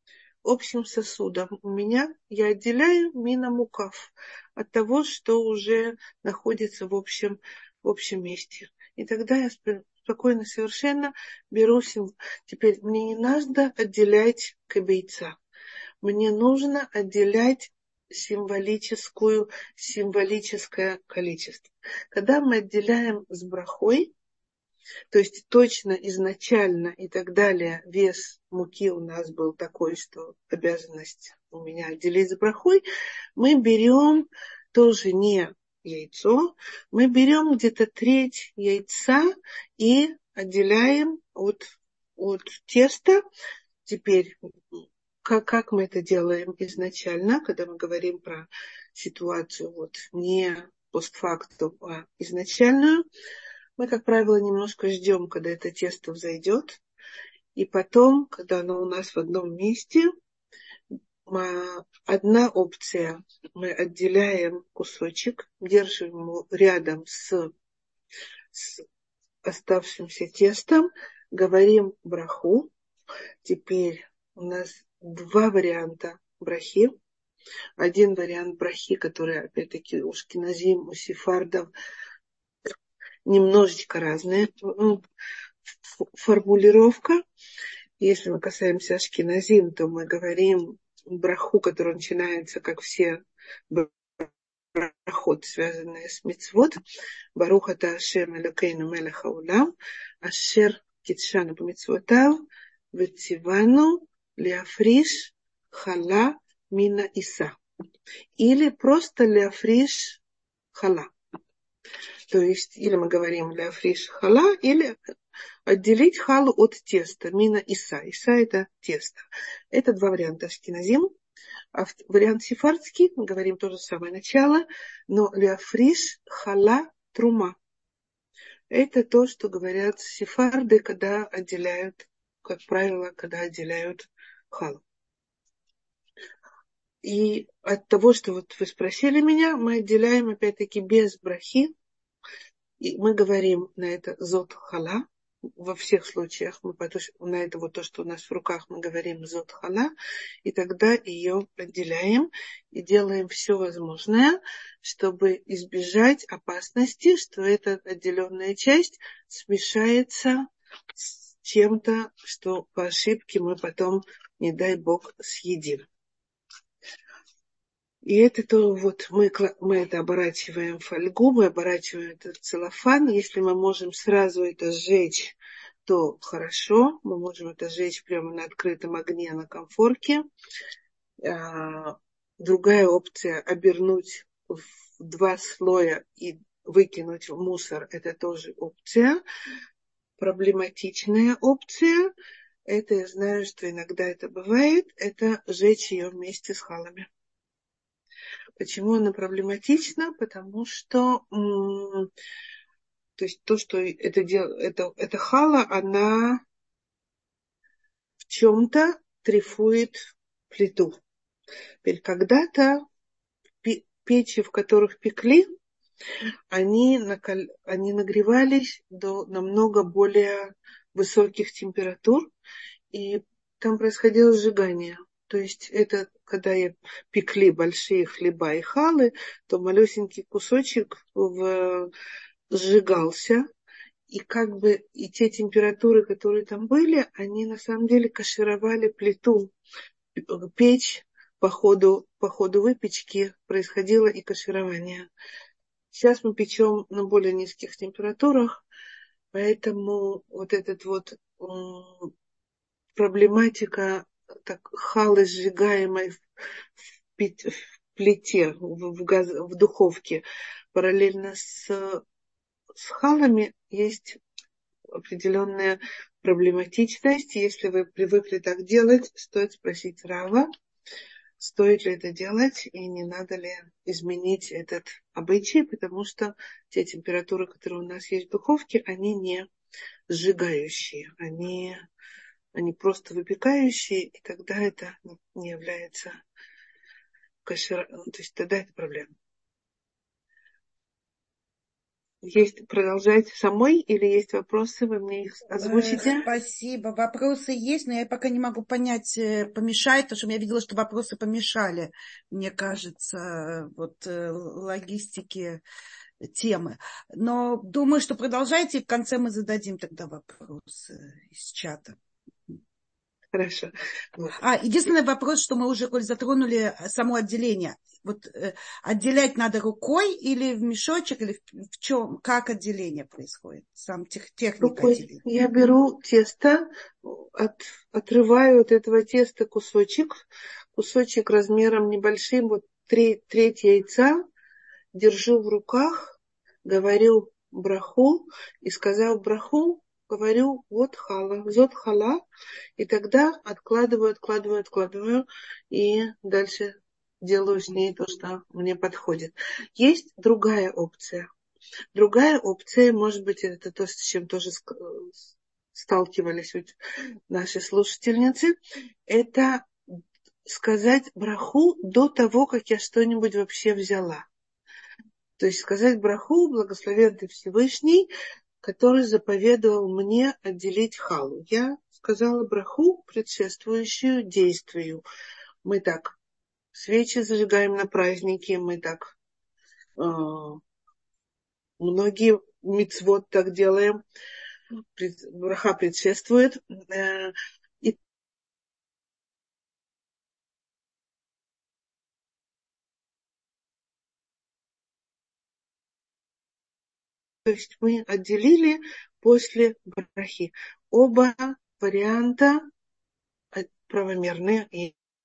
Speaker 1: общим сосудом. Я отделяю мина мукав от того, что уже находится в общем месте. И тогда я спокойно совершенно беру Теперь мне не надо отделять кабейца. Мне нужно отделять символическое количество. Когда мы отделяем с брахой, то есть точно изначально и так далее, вес муки у нас был такой, что обязанность у меня отделить с брахой, мы берем тоже не яйцо, мы берем где-то треть яйца и отделяем от теста. Теперь, как мы это делаем изначально, когда мы говорим про ситуацию не постфактум, а изначальную, мы, как правило, немножко ждем, когда это тесто взойдет. И потом, когда оно у нас в одном месте, одна опция. Мы отделяем кусочек, держим его рядом с оставшимся тестом, говорим браху. Теперь у нас два варианта брахи. Один вариант брахи, который, опять-таки, у ашкеназим, у сефардов немножечко разная формулировка. Если мы касаемся ашкеназим, то мы говорим браху, которая начинается, как все брахот, связанные с мицвот. Барух ата Ашем Элокейну мелех хаолам, ашер кидшану б'мицвотав, вецивану леафриш хала мина иса. Или просто леафриш хала. То есть, или мы говорим леафриш хала, или отделить халу от теста. Мина иса. Иса – это тесто. Это два варианта ашкеназим. А вариант сефардский, мы говорим то же самое начало, но леафриш хала трума. Это то, что говорят сефарды, когда отделяют, как правило, когда отделяют халу. И от того, что вы спросили меня, мы отделяем, опять-таки, без брахи. И мы говорим на это зот хала. Во всех случаях мы на это то, что у нас в руках, мы говорим зот хала. И тогда ее отделяем и делаем все возможное, чтобы избежать опасности, что эта отделенная часть смешается с чем-то, что по ошибке мы потом, не дай бог, съедим. И это то, мы это оборачиваем в фольгу, мы оборачиваем это в целлофан. Если мы можем сразу это сжечь, то хорошо. Мы можем это сжечь прямо на открытом огне, на комфорке. Другая опция – обернуть в 2 слоя и выкинуть в мусор – это тоже опция. Проблематичная опция – это, я знаю, что иногда это бывает, это сжечь ее вместе с халами. Почему она проблематична? Потому что то есть то, что это хала, она в чем-то трефует плиту. Теперь когда-то печи, в которых пекли, они нагревались до намного более высоких температур, и там происходило сжигание. То есть это, когда пекли большие хлеба и халы, то малюсенький кусочек сжигался, и и те температуры, которые там были, они на самом деле кашировали плиту. Печь по ходу выпечки происходило и каширование. Сейчас мы печем на более низких температурах, поэтому проблематика халы, сжигаемой в плите, в духовке, параллельно с халами, есть определенная проблематичность. Если вы привыкли так делать, стоит спросить Рава, стоит ли это делать и не надо ли изменить этот обычай, потому что те температуры, которые у нас есть в духовке, они не сжигающие, они просто выпекающие, и тогда это не является кошер, то есть тогда это проблема. есть продолжать самой или есть вопросы? Вы мне их озвучите?
Speaker 2: Спасибо. Вопросы есть, но я пока не могу понять, помешает, потому что я видела, что вопросы помешали, мне кажется, логистике темы. Но думаю, что продолжайте, и в конце мы зададим тогда вопросы из чата.
Speaker 1: Хорошо. Вот.
Speaker 2: Единственный вопрос, что мы уже, коль затронули само отделение. Отделять надо рукой или в мешочек, или в чем, как отделение происходит, сам техника
Speaker 1: Рукой
Speaker 2: отделения?
Speaker 1: я беру тесто, отрываю от этого теста кусочек размером небольшим, вот треть яйца, держу в руках, говорю браху, и сказав браху, говорю вот хала, зот хала, и тогда откладываю, и дальше делаю с ней то, что мне подходит. Есть другая опция. Другая опция, может быть, это то, с чем тоже сталкивались наши слушательницы, это сказать браху до того, как я что-нибудь вообще взяла. То есть сказать браху, благословен ты Всевышний, который заповедовал мне отделить халу. Я сказала браху, предшествующую действию. Мы так свечи зажигаем на праздники, мы так многие мицвот так делаем. Браха предшествует. И то есть мы отделили после брахи. Оба варианта правомерные.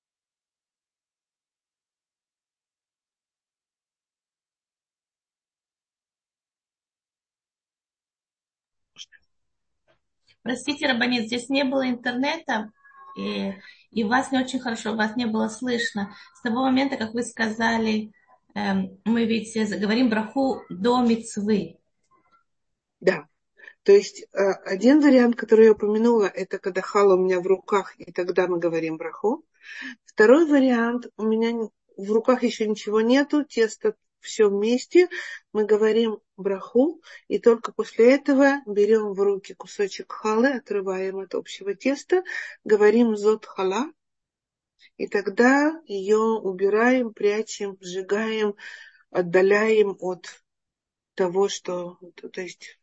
Speaker 3: Простите, Рабанит, здесь не было интернета, и вас не очень хорошо, вас не было слышно. С того момента, как вы сказали, мы ведь говорим браху до мицвы.
Speaker 1: Да. То есть один вариант, который я упомянула, это когда хала у меня в руках, и тогда мы говорим браху. Второй вариант, у меня в руках еще ничего нету, тесто все вместе, мы говорим браху, и только после этого берем в руки кусочек халы, отрываем от общего теста, говорим зот хала, и тогда ее убираем, прячем, сжигаем, отдаляем от того, что... То есть,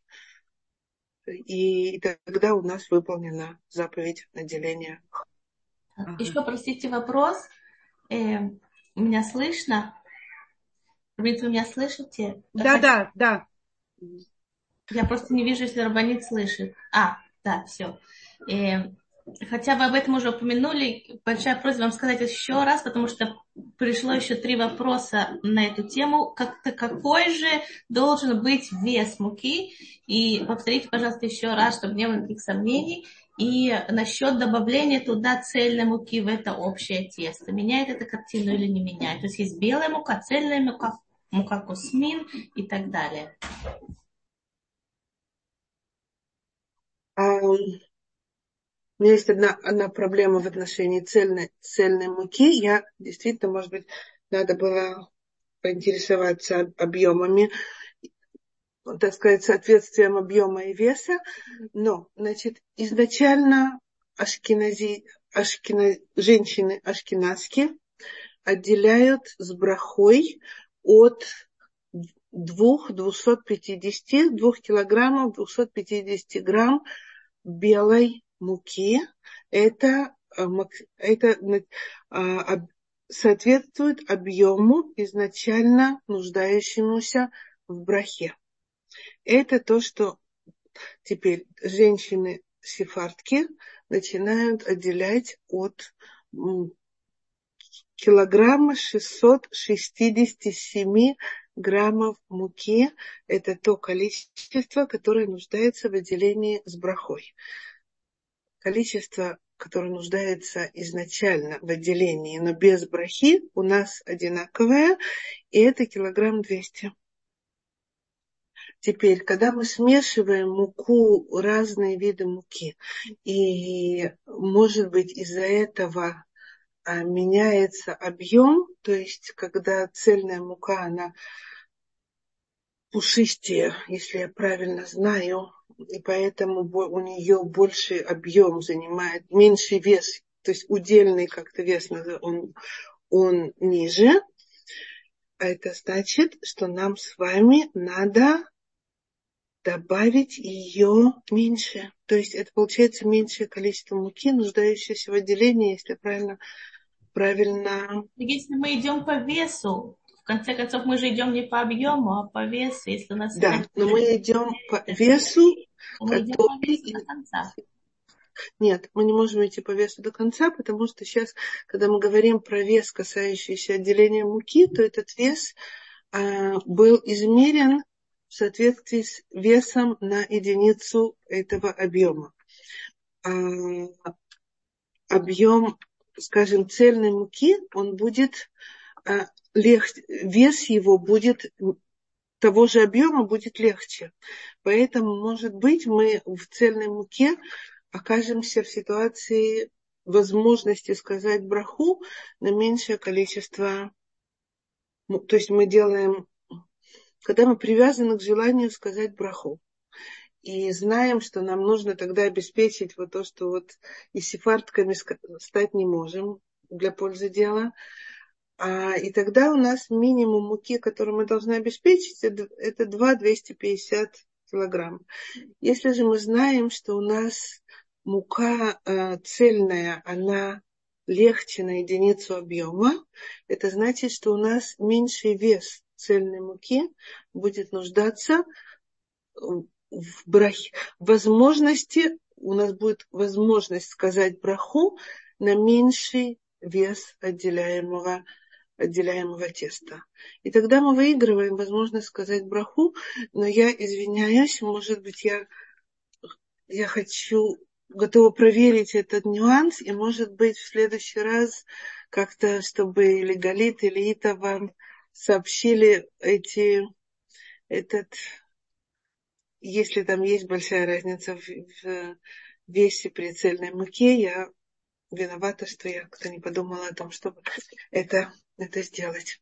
Speaker 1: и тогда у нас выполнена заповедь отделения.
Speaker 3: Еще, простите, вопрос. Меня слышно? Вы меня слышите?
Speaker 2: Да.
Speaker 3: Я просто не вижу, если Рабанит слышит. Да, все. Хотя вы об этом уже упомянули. Большая просьба вам сказать еще раз, потому что пришло еще 3 вопроса на эту тему. Какой же должен быть вес муки? И повторите, пожалуйста, еще раз, чтобы не было никаких сомнений. И насчет добавления туда цельной муки в это общее тесто. Меняет это картину или не меняет? То есть есть белая мука, цельная мука, мука кусмин и так далее.
Speaker 1: У меня есть одна проблема в отношении цельной муки. Я действительно, может быть, надо было поинтересоваться объемами, так сказать, соответствием объема и веса. Но, значит, изначально женщины ашкеназки отделяют с брахой от 2 килограммов 250 грамм белой муки. Это соответствует объему, изначально нуждающемуся в брахе. Это то, что теперь женщины сефардки начинают отделять от килограмма 667 граммов муки. Это то количество, которое нуждается в отделении с брахой. Количество, которое нуждается изначально в отделении, но без брахи, у нас одинаковое, и это 1,2 килограмма. Теперь, когда мы смешиваем муку, разные виды муки, и, может быть, из-за этого меняется объем, то есть, когда цельная мука, она пушистее, если я правильно знаю, и поэтому у нее больше объем занимает, меньший вес, то есть удельный как-то вес, он ниже. А это значит, что нам с вами надо добавить ее меньше. То есть это получается меньшее количество муки, нуждающееся в отделении, если правильно.
Speaker 3: Если мы идем по весу, в конце концов, мы же идем не по объему, а по весу. Если у нас
Speaker 1: Да, но мы идем по весу,
Speaker 3: мы идем по весу до
Speaker 1: который...
Speaker 3: конца.
Speaker 1: Нет, мы не можем идти по весу до конца, потому что сейчас, когда мы говорим про вес, касающийся отделения муки, то этот вес был измерен в соответствии с весом на единицу этого объема. Объем, скажем, цельной муки, он будет легче, вес его будет того же объема будет легче. Поэтому, может быть, мы в цельной муке окажемся в ситуации возможности сказать браху на меньшее количество. То есть мы делаем, когда мы привязаны к желанию сказать браху. И знаем, что нам нужно тогда обеспечить вот то, что вот и сефардками стать не можем для пользы дела. И тогда у нас минимум муки, который мы должны обеспечить, это 250 килограмм. Если же мы знаем, что у нас мука цельная, она легче на единицу объема, это значит, что у нас меньший вес цельной муки будет нуждаться в брахе. У нас будет возможность сказать браху на меньший вес отделяемого теста. И тогда мы выигрываем возможность сказать браху, но я извиняюсь, может быть, я готова проверить этот нюанс, и, может быть, в следующий раз как-то, чтобы или Галит, или Ита вам сообщили если там есть большая разница в весе при цельной муке, я виновата, что я как-то не подумала о том, чтобы это сделать.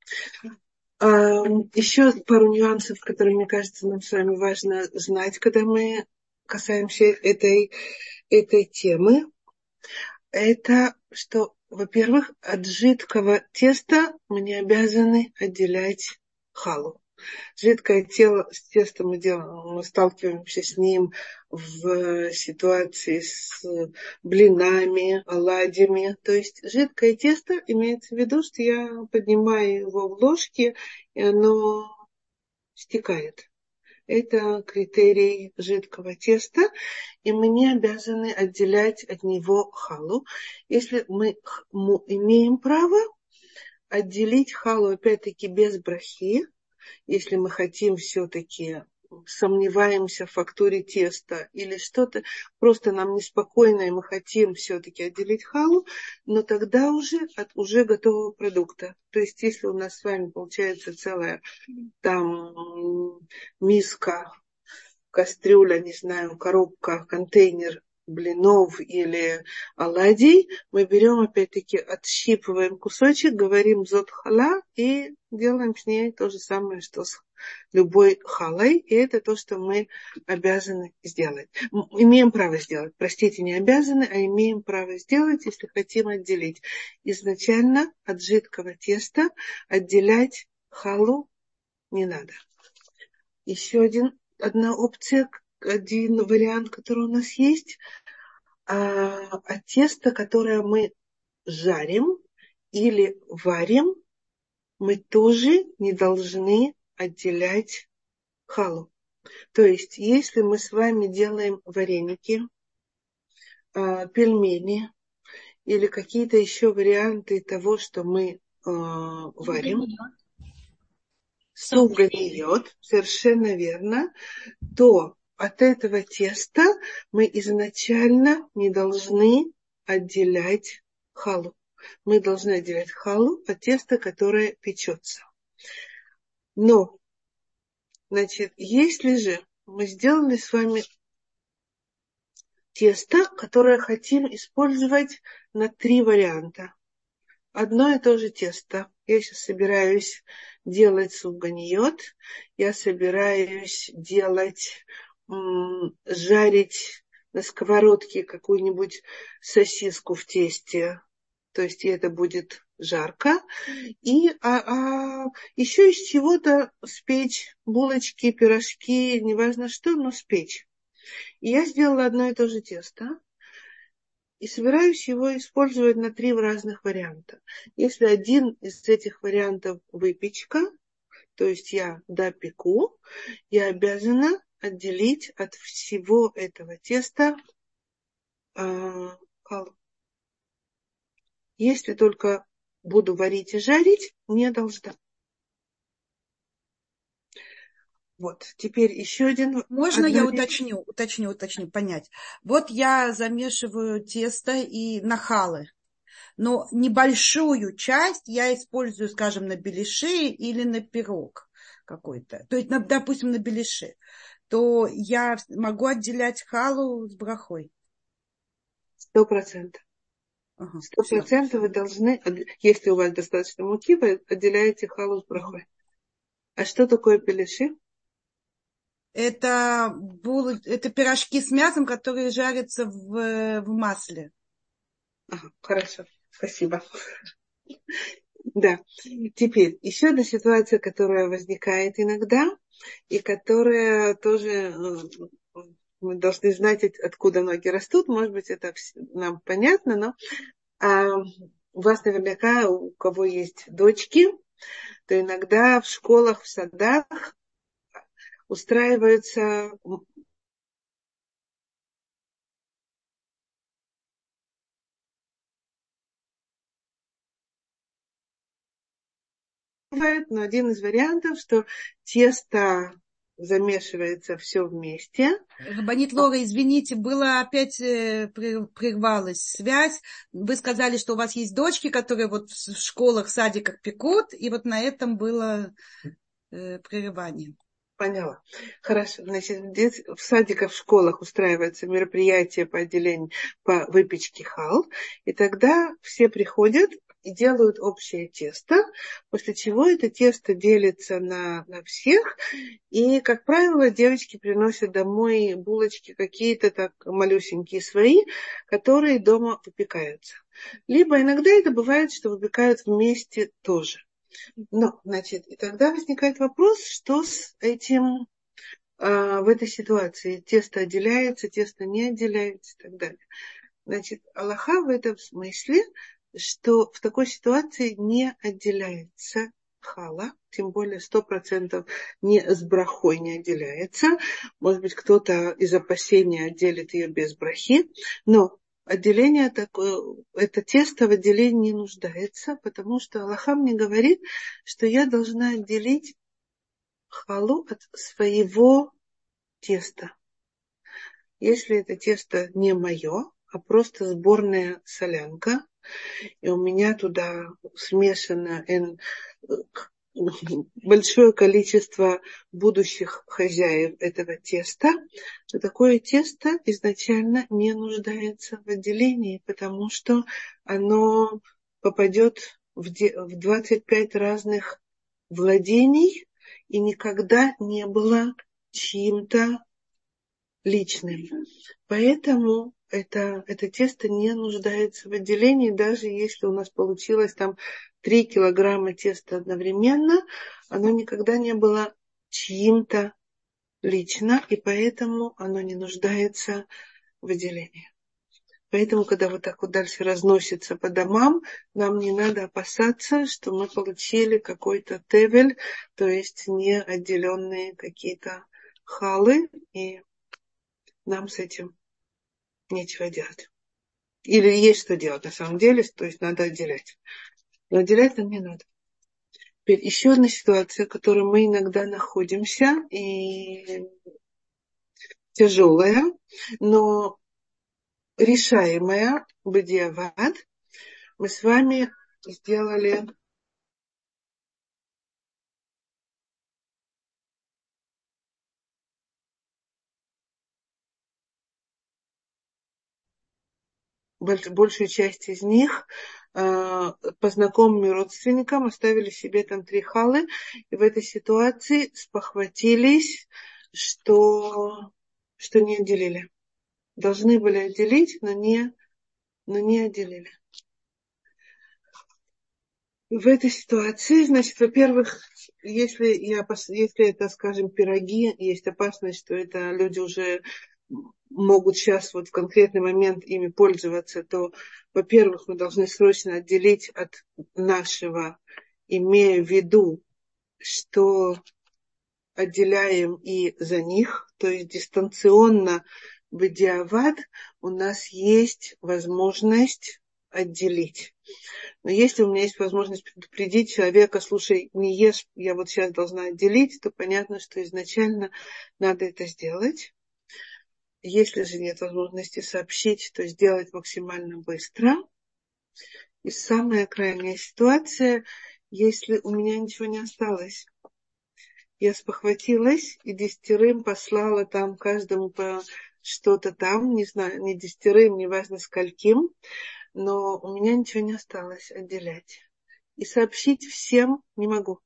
Speaker 1: Еще пару нюансов, которые, мне кажется, нам с вами важно знать, когда мы касаемся этой темы. Это что, во-первых, от жидкого теста мы не обязаны отделять халу. Жидкое тесто мы сталкиваемся с ним в ситуации с блинами, оладьями. То есть жидкое тесто имеется в виду, что я поднимаю его в ложке, и оно стекает. Это критерий жидкого теста, и мы не обязаны отделять от него халу. Если мы имеем право отделить халу, опять-таки, без брахи, если мы хотим все-таки, сомневаемся в фактуре теста или что-то, просто нам неспокойно, и мы хотим все-таки отделить халу, но тогда уже от уже готового продукта. То есть, если у нас с вами получается целая там миска, кастрюля, не знаю, коробка, контейнер блинов или оладий, мы берем, опять-таки, отщипываем кусочек, говорим зот хала и делаем с ней то же самое, что с любой халой. И это то, что мы обязаны сделать. Имеем право сделать. Простите, не обязаны, а имеем право сделать, если хотим отделить. Изначально от жидкого теста отделять халу не надо. Еще одна опция, один вариант, который у нас есть. От теста, которое мы жарим или варим, мы тоже не должны отделять халу. То есть, если мы с вами делаем вареники, пельмени или какие-то еще варианты того, что мы варим, суганиот, совершенно верно, то от этого теста мы изначально не должны отделять халу. Мы должны отделять халу от теста, которое печется. Но, значит, если же мы сделали с вами тесто, которое хотим использовать на 3 варианта. Одно и то же тесто. Я сейчас собираюсь делать сулганьот, я собираюсь делать, жарить на сковородке какую-нибудь сосиску в тесте. То есть это будет жарко. И еще из чего-то спечь булочки, пирожки, неважно что, но спечь. И я сделала одно и то же тесто. И собираюсь его использовать на 3 разных варианта. Если один из этих вариантов выпечка, то есть я допеку, я обязана отделить от всего этого теста халу. Если только буду варить и жарить, не должна. Вот, теперь еще один.
Speaker 2: Можно я уточню, понять. Вот я замешиваю тесто и на халы, но небольшую часть я использую, скажем, на беляши или на пирог какой-то. То есть, допустим, на беляши. То я могу отделять халу с брахой.
Speaker 1: 100%.
Speaker 2: Ага,
Speaker 1: 100% вы должны, если у вас достаточно муки, вы отделяете халу с брахой. А что такое беляши?
Speaker 2: Это пирожки с мясом, которые жарятся в масле.
Speaker 1: Ага, хорошо, спасибо. Да, теперь еще одна ситуация, которая возникает иногда, и которая тоже мы должны знать, откуда ноги растут. Может быть, это нам понятно, но у вас наверняка, у кого есть дочки, то иногда в школах, в садах устраиваются но один из вариантов, что тесто замешивается все вместе.
Speaker 2: Рабанит Лора, извините, была опять прервалась связь. Вы сказали, что у вас есть дочки, которые вот в школах, в садиках пекут, и вот на этом было прерывание.
Speaker 1: Поняла. Хорошо. Значит, здесь в садиках, в школах устраиваются мероприятия по отделению, по выпечке хал. И тогда все приходят и делают общее тесто, после чего это тесто делится на всех. И, как правило, девочки приносят домой булочки какие-то так малюсенькие свои, которые дома выпекаются. Либо иногда это бывает, что выпекают вместе тоже. Ну, значит, и тогда возникает вопрос, что с этим в этой ситуации. Тесто отделяется, тесто не отделяется и так далее. Значит, Аллаха в этом смысле, что в такой ситуации не отделяется хала, тем более 100% не с брахой не отделяется. Может быть, кто-то из опасения отделит ее без брахи, но отделение такое, это тесто в отделении не нуждается, потому что Аллаха мне говорит, что я должна отделить халу от своего теста. Если это тесто не мое, а просто сборная солянка, и у меня туда смешано большое количество будущих хозяев этого теста, то такое тесто изначально не нуждается в отделении, потому что оно попадет в 25 разных владений и никогда не было чьим-то личным. Поэтому это тесто не нуждается в отделении, даже если у нас получилось там 3 килограмма теста одновременно, оно никогда не было чьим-то лично, и поэтому оно не нуждается в отделении. Поэтому, когда вот так вот дальше разносится по домам, нам не надо опасаться, что мы получили какой-то тевель, то есть не отделенные какие-то халы, и нам с этим нечего делать. Или есть что делать на самом деле, то есть надо отделять. Но отделять нам не надо. Теперь еще одна ситуация, в которой мы иногда находимся, и тяжелая, но решаемая, бадиават. Мы с вами сделали большую часть из них по знакомым и родственникам оставили себе там 3 халы. И в этой ситуации спохватились, что не отделили. Должны были отделить, но не отделили. В этой ситуации, значит, во-первых, если это, скажем, пироги, есть опасность, что это люди уже могут сейчас вот в конкретный момент ими пользоваться, то, во-первых, мы должны срочно отделить от нашего, имея в виду, что отделяем и за них, то есть дистанционно бедиават у нас есть возможность отделить. Но если у меня есть возможность предупредить человека, слушай, не ешь, я вот сейчас должна отделить, то понятно, что изначально надо это сделать. Если же нет возможности сообщить, то сделать максимально быстро. И самая крайняя ситуация, если у меня ничего не осталось. Я спохватилась и 10 послала там каждому по что-то там, не знаю, не 10, неважно скольким, но у меня ничего не осталось отделять. И сообщить всем не могу.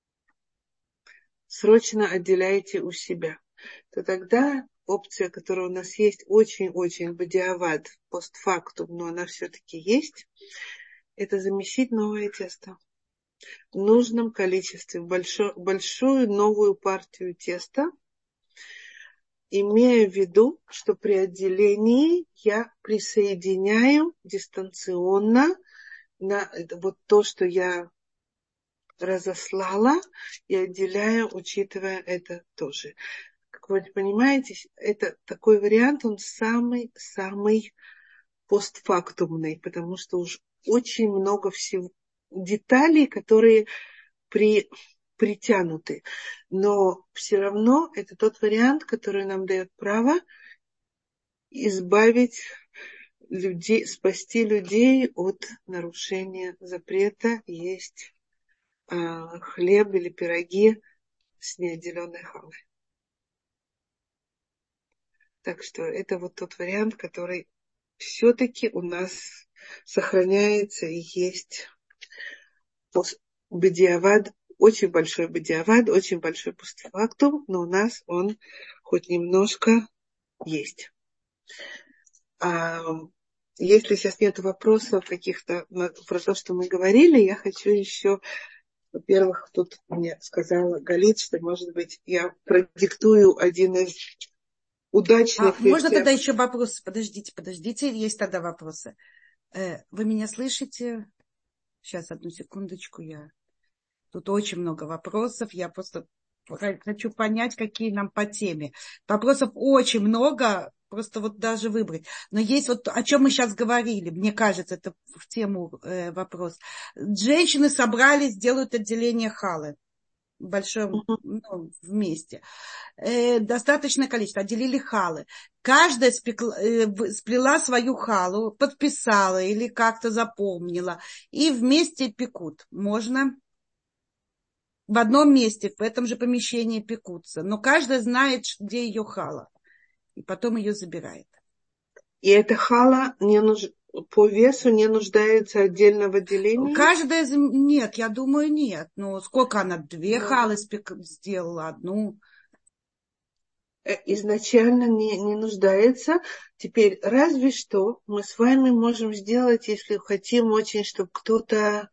Speaker 1: Срочно отделяйте у себя. То тогда опция, которая у нас есть, очень-очень бадиавад, постфактум, но она все-таки есть, это замесить новое тесто. В нужном количестве, большую новую партию теста, имея в виду, что при отделении я присоединяю дистанционно на вот то, что я разослала, и отделяю, учитывая это тоже. Как вы понимаете, это такой вариант, он самый-самый постфактумный, потому что уж очень много всего деталей, которые притянуты. Но все равно это тот вариант, который нам дает право избавить людей, спасти людей от нарушения запрета есть хлеб или пироги с неотделенной халой. Так что это вот тот вариант, который все-таки у нас сохраняется и есть бедиавад, очень большой бедиавад, очень большой постфактум, но у нас он хоть немножко есть. Если сейчас нет вопросов каких-то про то, что мы говорили, я хочу еще, во-первых, тут мне сказала Галит, что, может быть, я продиктую один из удачных...
Speaker 2: Можно тогда еще вопросы? Подождите, есть тогда вопросы. Вы меня слышите? Сейчас, одну секундочку, Тут очень много вопросов, я просто хочу понять, какие нам по теме. Вопросов очень много, просто вот даже выбрать. Но есть вот, о чем мы сейчас говорили, мне кажется, это в тему вопрос. Женщины собрались, делают отделение халы в большом, вместе. Достаточное количество, отделили халы. Каждая сплела свою халу, подписала или как-то запомнила. И вместе пекут. Можно... В одном месте, в этом же помещении пекутся. Но каждая знает, где ее хала. И потом ее забирает. И эта хала по весу не нуждается отдельно в отделении? Каждая... Нет, я думаю, нет. Но сколько она? 2 халы сделала, 1. Изначально не нуждается. Теперь разве что мы с вами можем сделать, если хотим очень, чтобы кто-то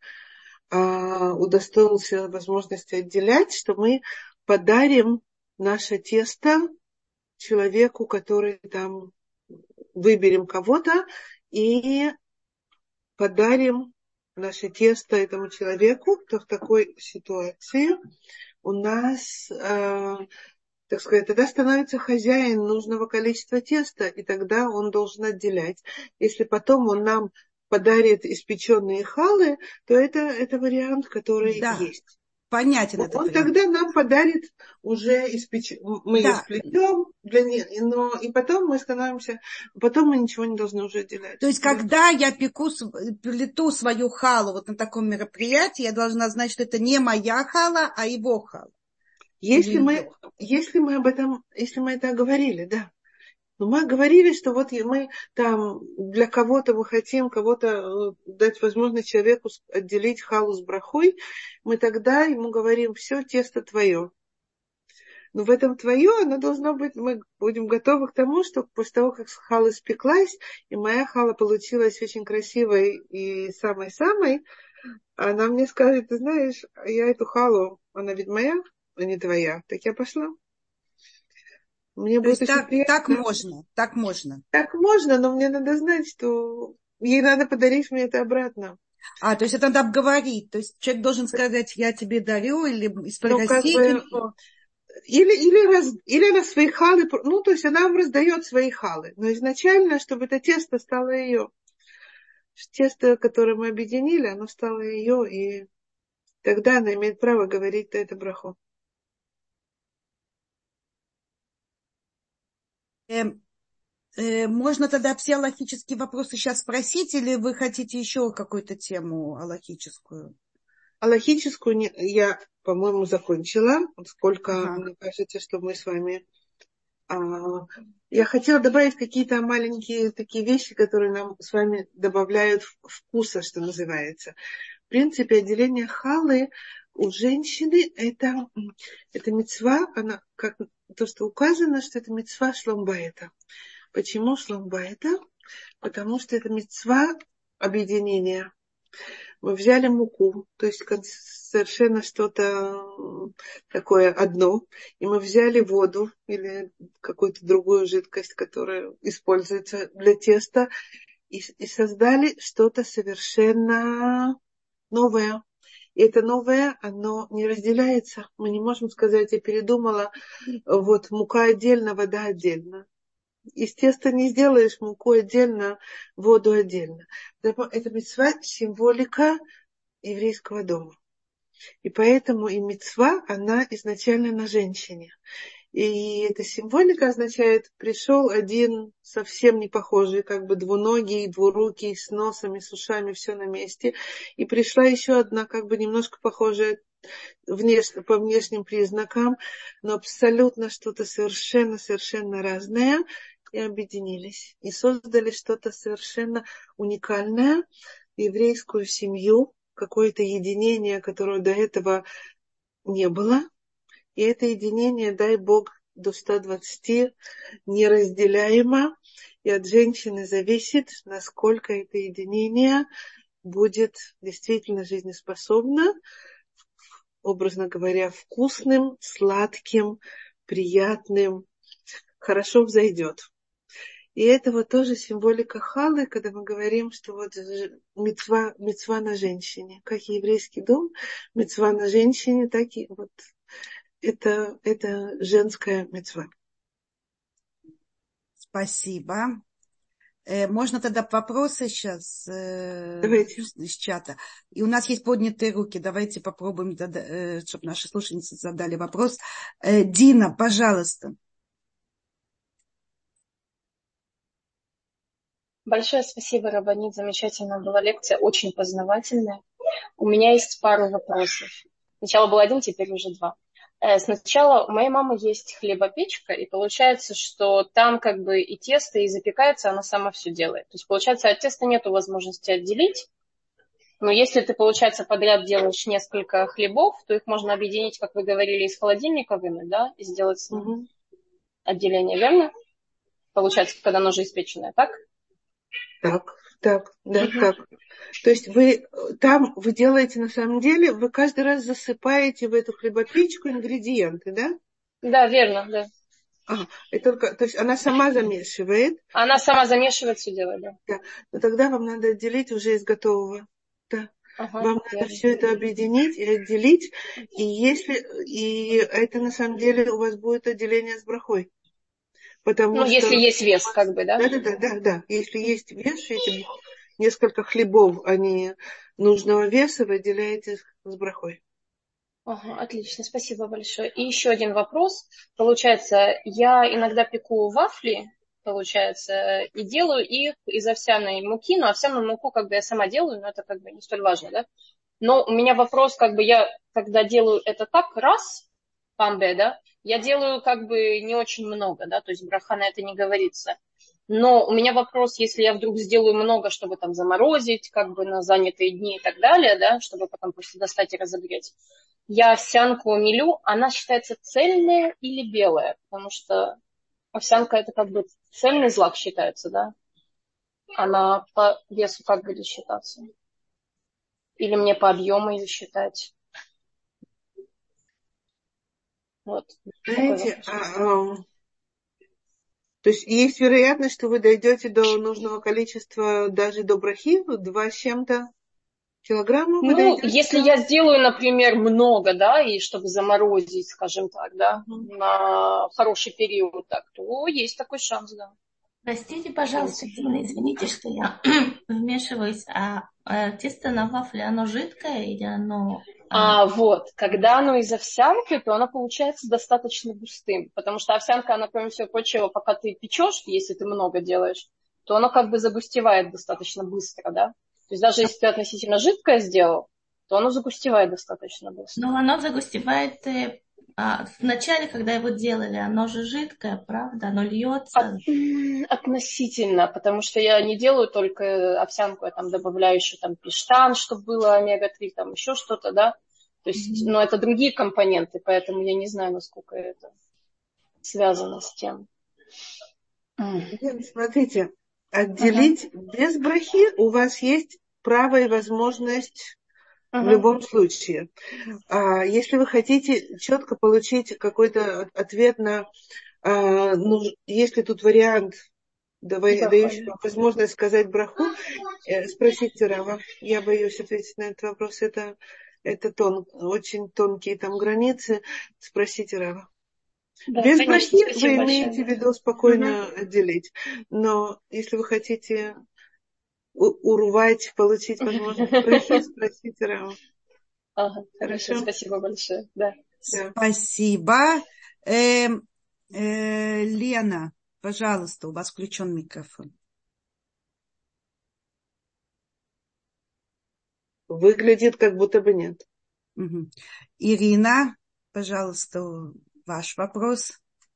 Speaker 2: удостоился возможности отделять, что мы подарим наше тесто человеку, который там, выберем кого-то и подарим наше тесто этому человеку, то в такой ситуации у нас, так сказать, тогда становится хозяин нужного количества теста, и тогда он должен отделять. Если потом он нам подарит испеченные халы, то это вариант, который есть. Понятен этот вариант. Он тогда нам подарит уже мы ее сплетем, и потом мы становимся, потом мы ничего не должны уже отделять. То есть, когда я плету свою халу вот на таком мероприятии, я должна знать, что это не моя хала, а его хала. Если мы это говорили, да.
Speaker 1: Но мы говорили, что вот мы там для кого-то мы хотим кого-то дать возможность человеку отделить халу с брахой. Мы тогда ему говорим, все, тесто твое. Но в этом твое, оно должно быть, мы будем готовы к тому, что после того, как хала испеклась, и моя хала получилась очень красивой и самой-самой, она мне скажет, ты знаешь, я эту халу, она ведь моя, а не твоя. Так я пошла. Мне
Speaker 2: То
Speaker 1: будет
Speaker 2: есть
Speaker 1: очень
Speaker 2: так
Speaker 1: приятно.
Speaker 2: можно, так можно.
Speaker 1: Так можно, но мне надо знать, что ей надо подарить мне это обратно.
Speaker 2: То есть это надо обговорить. То есть человек должен сказать, я тебе дарю, или
Speaker 1: Ну, как
Speaker 2: спросить.
Speaker 1: бы, или она свои халы, ну, то есть она вам раздает свои халы. Но изначально, чтобы это тесто стало ее. Тесто, которое мы объединили, оно стало ее, и тогда она имеет право говорить это браху.
Speaker 2: Можно тогда все аллахические вопросы сейчас спросить, или вы хотите еще какую-то тему аллахическую?
Speaker 1: Аллахическую я, по-моему, закончила. Сколько,
Speaker 2: Ага.
Speaker 1: мне кажется, что мы с вами... Я хотела добавить какие-то маленькие такие вещи, которые нам с вами добавляют вкуса, что называется. В принципе, отделение халы у женщины это мицва, она как то, что указано, что это мицва шломбаэта. Почему шломбаэта? Потому что это мицва объединения. Мы взяли муку, то есть совершенно что-то такое одно, и мы взяли воду или какую-то другую жидкость, которая используется для теста, и создали что-то совершенно новое. И это новое, оно не разделяется. Мы не можем сказать, я передумала, вот мука отдельно, вода отдельно. Из теста не сделаешь муку отдельно, воду отдельно. Это мицва символика еврейского дома. И поэтому и мицва, она изначально на женщине. И эта символика означает, пришел один совсем не похожий, как бы двуногий, двурукий, с носом и с ушами, все на месте. И пришла еще одна, как бы немножко похожая по внешним признакам, но абсолютно что-то совершенно разное. И объединились. И создали что-то совершенно уникальное, еврейскую семью, какое-то единение, которого до этого не было. И это единение, дай Бог, до 120 неразделяемо. И от женщины зависит, насколько это единение будет действительно жизнеспособно, образно говоря, вкусным, сладким, приятным, хорошо взойдет. И это вот тоже символика халы, когда мы говорим, что вот мицва на женщине. Как и еврейский дом, мицва на женщине, так и вот это женская мицва.
Speaker 2: Спасибо. Можно тогда вопросы сейчас
Speaker 1: Давайте.
Speaker 2: из чата. И у нас есть поднятые руки. Давайте попробуем, чтобы наши слушательницы задали вопрос. Дина, пожалуйста.
Speaker 4: Большое спасибо, Рабанит. Замечательная была лекция, очень познавательная. У меня есть пару вопросов. Сначала был один, теперь уже два. Сначала у моей мамы есть хлебопечка, и получается, что там как бы и тесто, и запекается, она сама все делает. То есть, получается, от теста нет возможности отделить. Но если ты, получается, подряд делаешь несколько хлебов, то их можно объединить, как вы говорили, с холодильниковыми, да, и сделать отделение, верно? Получается, когда оно уже испеченное, так?
Speaker 1: Так. То есть вы делаете на самом деле, вы каждый раз засыпаете в эту хлебопечку ингредиенты, да?
Speaker 4: Да, верно, да.
Speaker 1: То есть она сама замешивает.
Speaker 4: Она сама замешивает, все делает, да.
Speaker 1: Да. Но тогда вам надо отделить уже из готового. Да. Вам надо все это объединить и отделить. И это на самом деле у вас будет отделение с брахой. Потому что,
Speaker 4: если есть вес, как бы, да?
Speaker 1: Да. Если есть вес, эти несколько хлебов, они нужного веса, вы отделяете с брахой.
Speaker 4: Ага, отлично, спасибо большое. И еще один вопрос. Получается, я иногда пеку вафли, получается, и делаю их из овсяной муки, но овсяную муку как бы я сама делаю, но это как бы не столь важно, да? Но у меня вопрос, как бы я, когда делаю это так, раз, памбе, да, Я делаю как бы не очень много, да, то есть браха на это не говорится. Но у меня вопрос, если я вдруг сделаю много, чтобы там заморозить, как бы на занятые дни и так далее, да, чтобы потом просто достать и разогреть. Я овсянку мелю, она считается цельная или белая? Потому что овсянка это как бы цельный злак считается, да? Она по весу как будет считаться? Или мне по объему ее считать? Вот такой
Speaker 1: Знаете,
Speaker 4: вопрос.
Speaker 1: то есть есть вероятность, что вы дойдете до нужного количества, даже до брахи, 2 с чем-то килограмма вы
Speaker 4: Ну,
Speaker 1: дойдете
Speaker 4: если
Speaker 1: до...
Speaker 4: я сделаю, например, много, да, и чтобы заморозить, скажем так, да, на хороший период, так, то есть такой шанс, да.
Speaker 3: Простите,
Speaker 4: В
Speaker 3: пожалуйста,
Speaker 4: принципе.
Speaker 3: Дина, извините, что я вмешиваюсь. Тесто на вафле, оно жидкое или оно...
Speaker 4: А вот, когда оно из овсянки, то оно получается достаточно густым, потому что овсянка, она, кроме всего прочего, пока ты печешь, если ты много делаешь, то оно как бы загустевает достаточно быстро, да. То есть даже если ты относительно жидкое сделал, то оно загустевает достаточно быстро.
Speaker 3: Но оно загустевает в начале, когда его делали, оно же жидкое, правда? Оно льется.
Speaker 4: Относительно, потому что я не делаю только овсянку, я там добавляю еще там пиштан, чтобы было омега-3, там еще что-то, да. То есть, но это другие компоненты, поэтому я не знаю, насколько это связано с тем.
Speaker 1: Смотрите, отделить без брахи у вас есть право и возможность в любом случае. Если вы хотите четко получить какой-то ответ на, есть ли тут вариант, дающий вам возможность сказать браху, спросите Рава. Я боюсь ответить на этот вопрос. Это очень тонкие там границы. Спросите Рава.
Speaker 4: Да,
Speaker 1: Без
Speaker 4: конечно,
Speaker 1: брахи
Speaker 4: спасибо
Speaker 1: вы
Speaker 4: большое.
Speaker 1: имеете в виду спокойно отделить. Но если вы хотите урвать, получить возможность брахи, спросите Рава.
Speaker 4: Ага, хорошо, спасибо большое. Да.
Speaker 2: Спасибо. Лена, пожалуйста, у вас включен микрофон.
Speaker 1: Выглядит, как будто бы нет.
Speaker 2: Угу. Ирина, пожалуйста, ваш вопрос.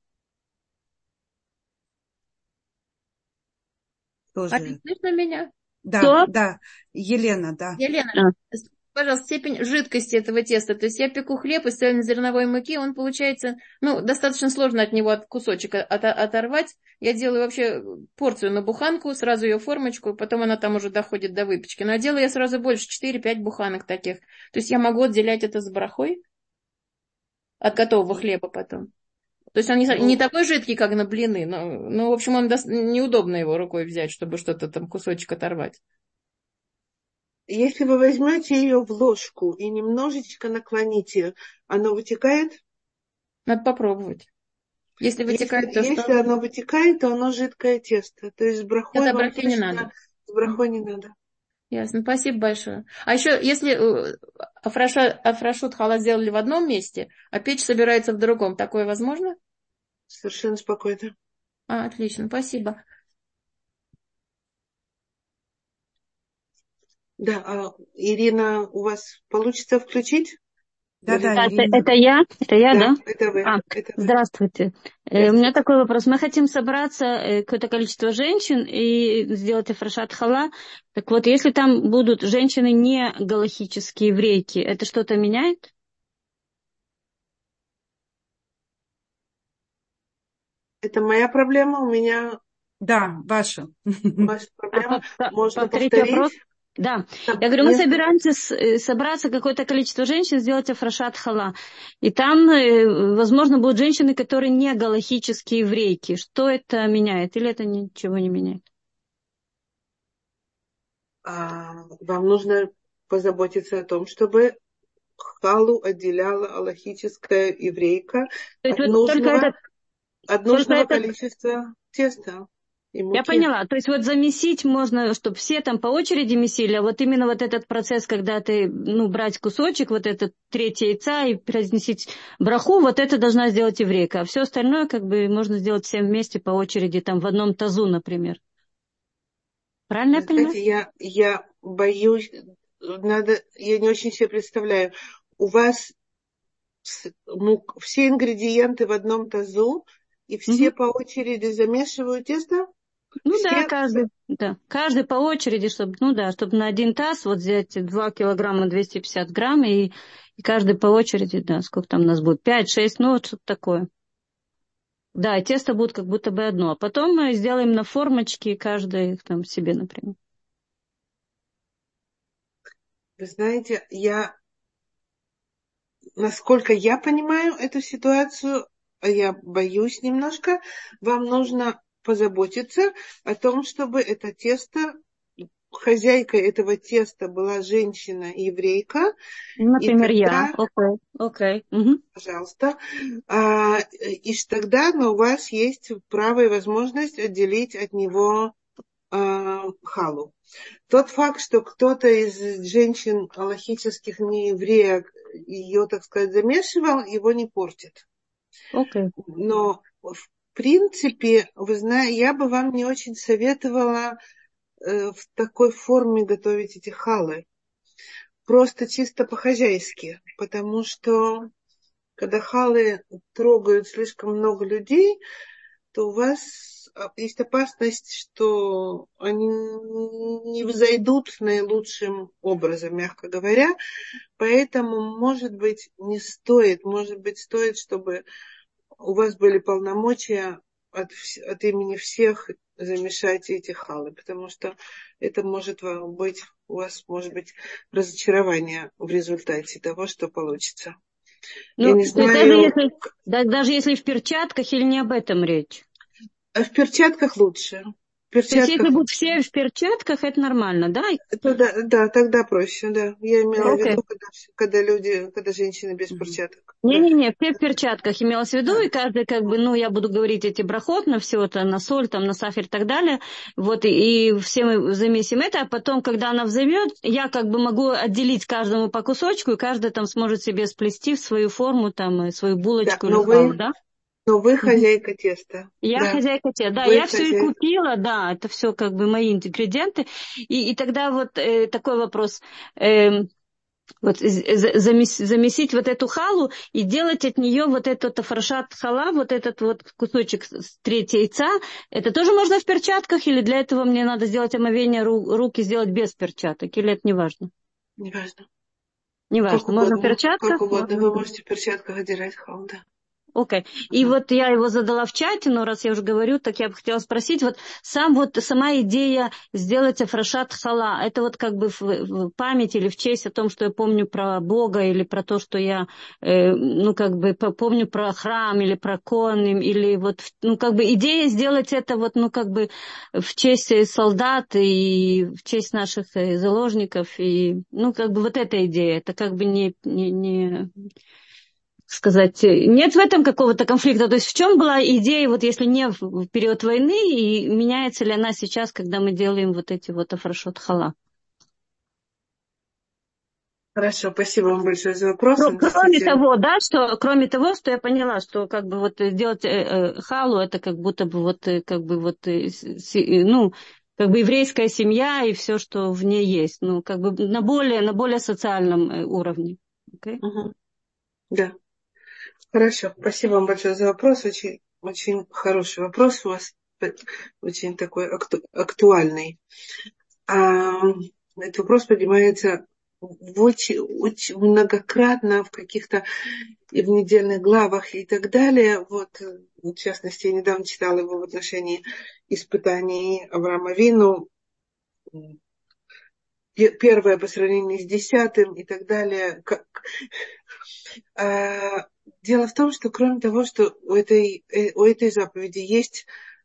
Speaker 2: Тоже.
Speaker 5: Слышно меня?
Speaker 2: Да,
Speaker 5: Кто?
Speaker 2: да. Елена, да.
Speaker 5: Елена, пожалуйста, степень жидкости этого теста. То есть я пеку хлеб из цельнозерновой муки, он получается, достаточно сложно от него кусочек оторвать. Я делаю вообще порцию на буханку, сразу ее формочку, потом она там уже доходит до выпечки. Но делаю я сразу больше, 4-5 буханок таких. То есть я могу отделять это с брахой от готового хлеба потом. То есть он не такой жидкий, как на блины, но в общем, он неудобно его рукой взять, чтобы что-то там кусочек оторвать.
Speaker 1: Если вы возьмете ее в ложку и немножечко наклоните, оно вытекает?
Speaker 5: Надо попробовать. Если вытекает, то
Speaker 1: если
Speaker 5: что?
Speaker 1: оно вытекает, то оно жидкое тесто. То есть с брахой
Speaker 5: Это
Speaker 1: вам
Speaker 5: брахи не надо.
Speaker 1: С брахой не надо.
Speaker 5: Ясно, спасибо большое. А еще, если афрашут хала сделали в одном месте, а печь собирается в другом, такое возможно?
Speaker 1: Совершенно спокойно.
Speaker 5: Отлично, спасибо.
Speaker 1: Да, Ирина, у вас получится включить?
Speaker 2: Да,
Speaker 6: это я, да?
Speaker 1: Это вы. Это вы.
Speaker 6: Здравствуйте. У меня такой вопрос. Мы хотим собраться, какое-то количество женщин, и сделать афрашат хала. Так вот, если там будут женщины не галахические еврейки, это что-то меняет?
Speaker 1: Это моя проблема, у меня...
Speaker 2: Да, ваша.
Speaker 1: Ваша проблема. Можно
Speaker 6: повторить
Speaker 1: повторить?
Speaker 6: Вопрос? Да, я говорю, мы собираемся собраться какое-то количество женщин, сделать афрашат хала. И там, возможно, будут женщины, которые не галахические еврейки. Что это меняет? Или это ничего не меняет?
Speaker 1: Вам нужно позаботиться о том, чтобы халу отделяла алахическая еврейка от нужного количества теста.
Speaker 6: Я поняла. То есть вот замесить можно, чтобы все там по очереди месили, а вот именно вот этот процесс, когда ты, брать кусочек, вот этот третье яйца и произнесить браху, вот это должна сделать еврейка. А все остальное как бы можно сделать всем вместе по очереди, там в одном тазу, например. Правильно я понимаю?
Speaker 1: Знаете, я боюсь, я не очень себе представляю. У вас все ингредиенты в одном тазу, и все по очереди замешивают тесто?
Speaker 6: Ну
Speaker 1: Все?
Speaker 6: да, каждый по очереди, чтобы на один таз вот взять 2 килограмма 250 грамм, и каждый по очереди, да, сколько там у нас будет, 5-6, ну вот что-то такое. Да, и тесто будет как будто бы одно. А потом мы сделаем на формочке, каждый там себе, например.
Speaker 1: Вы знаете, насколько я понимаю эту ситуацию, я боюсь немножко, вам нужно позаботиться о том, чтобы это тесто, хозяйкой этого теста была женщина-еврейка.
Speaker 6: Например,
Speaker 1: И тогда,
Speaker 6: я. Окей. Угу.
Speaker 1: пожалуйста, и тогда у вас есть право и возможность отделить от него халу. Тот факт, что кто-то из женщин аллахических неевреек ее, так сказать, замешивал, его не портит.
Speaker 6: Окей.
Speaker 1: Но в принципе, вы знаете, я бы вам не очень советовала в такой форме готовить эти халы. Просто чисто по-хозяйски. Потому что когда халы трогают слишком много людей, то у вас есть опасность, что они не взойдут наилучшим образом, мягко говоря. Поэтому, может быть, стоит, чтобы у вас были полномочия от имени всех замешать эти халы, потому что это может быть, у вас может быть разочарование в результате того, что получится. Я не знаю.
Speaker 6: Даже если в перчатках, или не об этом речь?
Speaker 1: А в перчатках лучше.
Speaker 6: То есть, если будут все в перчатках, это нормально, да?
Speaker 1: Да, тогда проще, да. Я имела в виду, когда женщины без
Speaker 6: Угу.
Speaker 1: перчаток.
Speaker 6: Не, все в перчатках имелось в виду, и каждый я буду говорить эти брахот на все это, на соль, там, на сафир и так далее, вот, и все мы замесим это, а потом, когда она взоймет, я могу отделить каждому по кусочку, и каждый там сможет себе сплести в свою форму, там, свою булочку или халу, да?
Speaker 1: Но вы хозяйка теста.
Speaker 6: Я хозяйка теста, да, я все и купила, да, это все мои ингредиенты, и тогда вот такой вопрос, замесить вот эту халу и делать от нее вот этот афрашат хала, вот этот вот кусочек с третьего яйца, это тоже можно в перчатках, или для этого мне надо сделать омовение руки, сделать без перчаток, или это не важно?
Speaker 1: Не важно.
Speaker 6: Не важно, можно в перчатках?
Speaker 1: Как угодно, вы можете в перчатках отдирать халу, да.
Speaker 6: Окей. И вот я его задала в чате, но раз я уже говорю, так я бы хотела спросить, сама идея сделать афрашат хала, это в память или в честь о том, что я помню про Бога, или про то, что я, помню про храм, или про кон, или идея сделать это в честь солдат и в честь наших заложников, и, вот эта идея, это не сказать, нет в этом какого-то конфликта. То есть в чем была идея, если не в период войны, и меняется ли она сейчас, когда мы делаем эти афрашот хала?
Speaker 1: Хорошо, спасибо вам большое за вопрос.
Speaker 6: Кроме того, что я поняла, что делать халу, это еврейская семья и все, что в ней есть, на более социальном уровне. Okay?
Speaker 1: Угу. Да. Хорошо, спасибо вам большое за вопрос. Очень, очень хороший вопрос у вас, очень такой актуальный. Этот вопрос поднимается очень многократно в каких-то и в недельных главах и так далее. В частности, я недавно читала его в отношении испытаний Авраама Авину, первое по сравнению с 10 и так далее. Дело в том, что кроме того, что у этой заповеди есть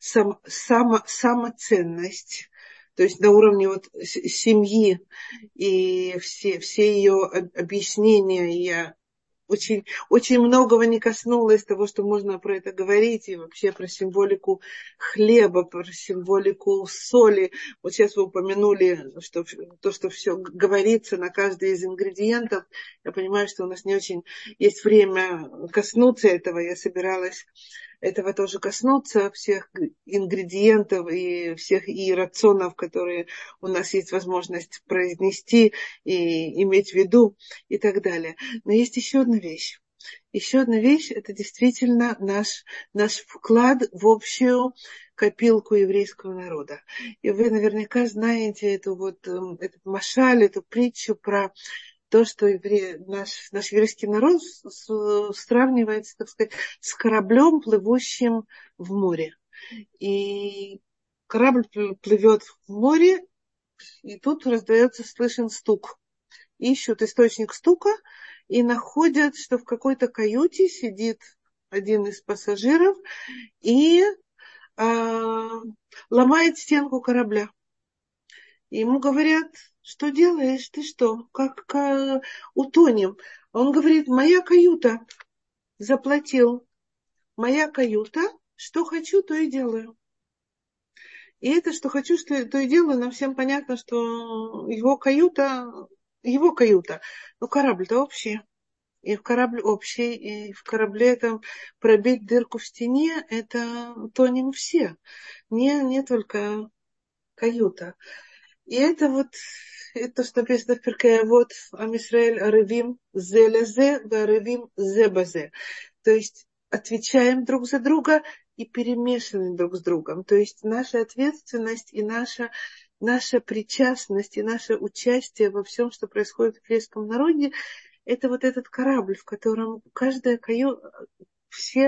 Speaker 1: самоценность, то есть на уровне семьи и все ее объяснения, я очень, очень многого не коснулась того, что можно про это говорить, и вообще про символику хлеба, про символику соли. Вот сейчас вы упомянули, что все говорится на каждый из ингредиентов. Я понимаю, что у нас не очень есть время коснуться этого. Я собиралась этого тоже коснуться, всех ингредиентов и всех и рационов, которые у нас есть возможность произнести и иметь в виду и так далее. Но есть еще одна вещь. Еще одна вещь, это действительно наш вклад в общую копилку еврейского народа. И вы наверняка знаете этот машаль, эту притчу про то, что наш еврейский народ сравнивается, так сказать, с кораблем, плывущим в море. И корабль плывет в море, и тут слышен стук. Ищут источник стука и находят, что в какой-то каюте сидит один из пассажиров и ломает стенку корабля. И ему говорят: что делаешь, ты что, как утонем? Он говорит: моя каюта, заплатил, моя каюта, что хочу, то и делаю. И это, что хочу, то и делаю, нам всем понятно, что его каюта, но корабль-то общий. И в корабль общий, и в корабле там пробить дырку в стене, это тонем все. Не только каюта. И это что написано в Перкей Авот: Ам Исраэль аревим зе лезе, аревим зе базе. То есть отвечаем друг за друга и перемешаны друг с другом. То есть наша ответственность и наша причастность и наше участие во всем, что происходит в еврейском народе, это этот корабль, в котором каждая каюта, все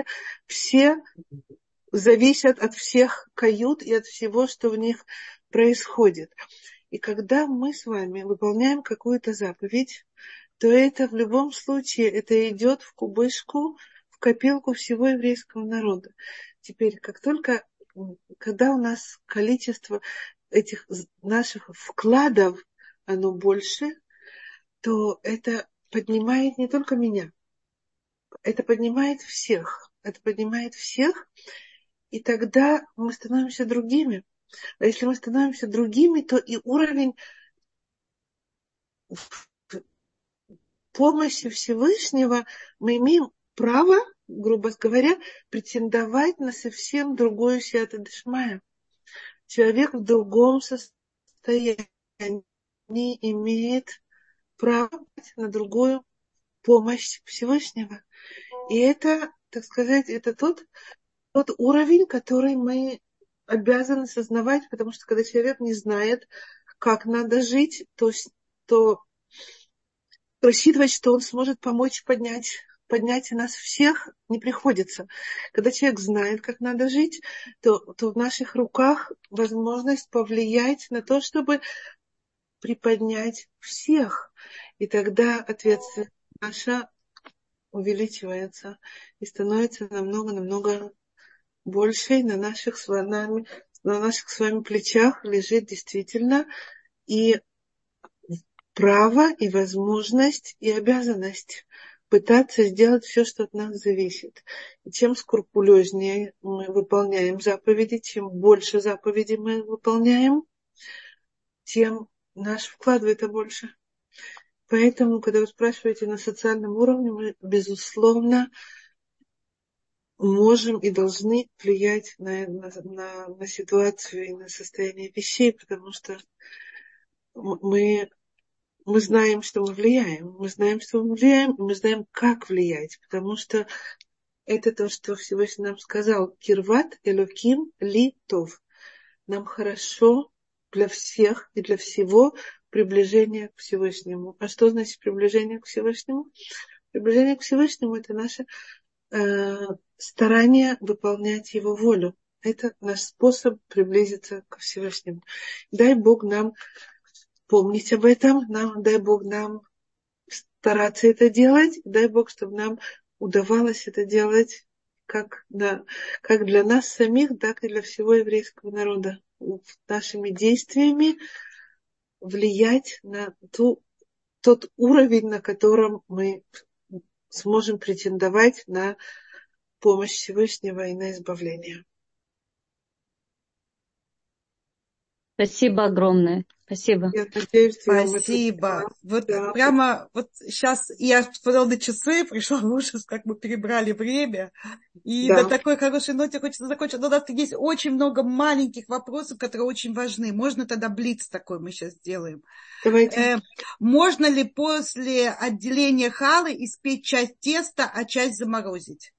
Speaker 1: зависят от всех кают и от всего, что в них происходит. И когда мы с вами выполняем какую-то заповедь, то это в любом случае это идет в кубышку, в копилку всего еврейского народа. Теперь, когда у нас количество этих наших вкладов, оно больше, то это поднимает не только меня, это поднимает всех. И тогда мы становимся другими. А если мы становимся другими, то и уровень помощи Всевышнего мы имеем право, грубо говоря, претендовать на совсем другую сиата дешмая. Человек в другом состоянии имеет право на другую помощь Всевышнего. И это, так сказать, это тот уровень, который мы обязаны сознавать, потому что когда человек не знает, как надо жить, то рассчитывать, что он сможет помочь поднять нас всех, не приходится. Когда человек знает, как надо жить, то в наших руках возможность повлиять на то, чтобы приподнять всех. И тогда ответственность наша увеличивается и становится намного большей. На наших с вами плечах лежит действительно и право, и возможность, и обязанность пытаться сделать все, что от нас зависит. И чем скрупулезнее мы выполняем заповеди, чем больше заповедей мы выполняем, тем наш вклад в это больше. Поэтому, когда вы спрашиваете на социальном уровне, мы, безусловно, можем и должны влиять на ситуацию и на состояние вещей, потому что мы знаем, что мы влияем. Мы знаем, и мы знаем, как влиять, потому что это то, что Всевышний нам сказал. Кирват элоким ли тов. Нам хорошо для всех и для всего приближение к Всевышнему. А что значит приближение к Всевышнему? Приближение к Всевышнему – это наше старание выполнять Его волю. Это наш способ приблизиться к Всевышнему. Дай Бог нам помнить об этом, дай Бог нам стараться это делать, дай Бог, чтобы нам удавалось это делать как для нас самих, так и для всего еврейского народа. Нашими действиями влиять на тот уровень, на котором мы сможем претендовать на помощь Всевышнего и на избавление.
Speaker 6: Спасибо огромное. Спасибо.
Speaker 1: Я надеюсь, что
Speaker 2: Спасибо. Вот
Speaker 1: да.
Speaker 2: прямо вот сейчас я посмотрела на часы, пришла в ужас, как мы перебрали время. И
Speaker 1: Да.
Speaker 2: на такой хорошей ноте хочется закончить. Но у нас есть очень много маленьких вопросов, которые очень важны. Можно тогда блиц такой мы сейчас сделаем.
Speaker 1: Давайте.
Speaker 2: Можно ли после отделения халы испечь часть теста, а часть заморозить?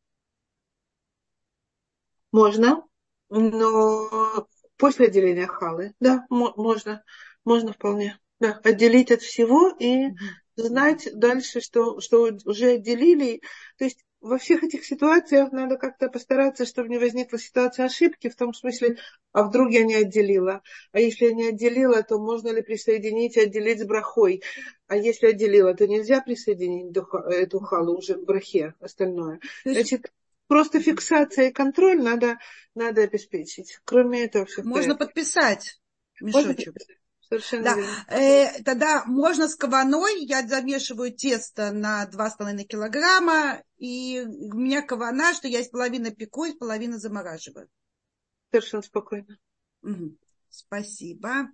Speaker 1: Можно, но после отделения халы, да, можно вполне. Да, отделить от всего и знать дальше, что уже отделили. То есть во всех этих ситуациях надо как-то постараться, чтобы не возникла ситуация ошибки, в том смысле, а вдруг я не отделила. А если я не отделила, то можно ли присоединить и отделить с брахой? А если отделила, то нельзя присоединить эту халу уже к брахе, остальное. Значит, просто фиксация и контроль надо обеспечить. Кроме этого, все
Speaker 2: можно подписать мешочек.
Speaker 1: Совершенно
Speaker 2: верно. Тогда можно с каваной, я замешиваю тесто на 2,5 килограмма, и у меня кавана, что я из половины пеку, из половины замораживаю.
Speaker 1: Совершенно спокойно.
Speaker 2: Спасибо.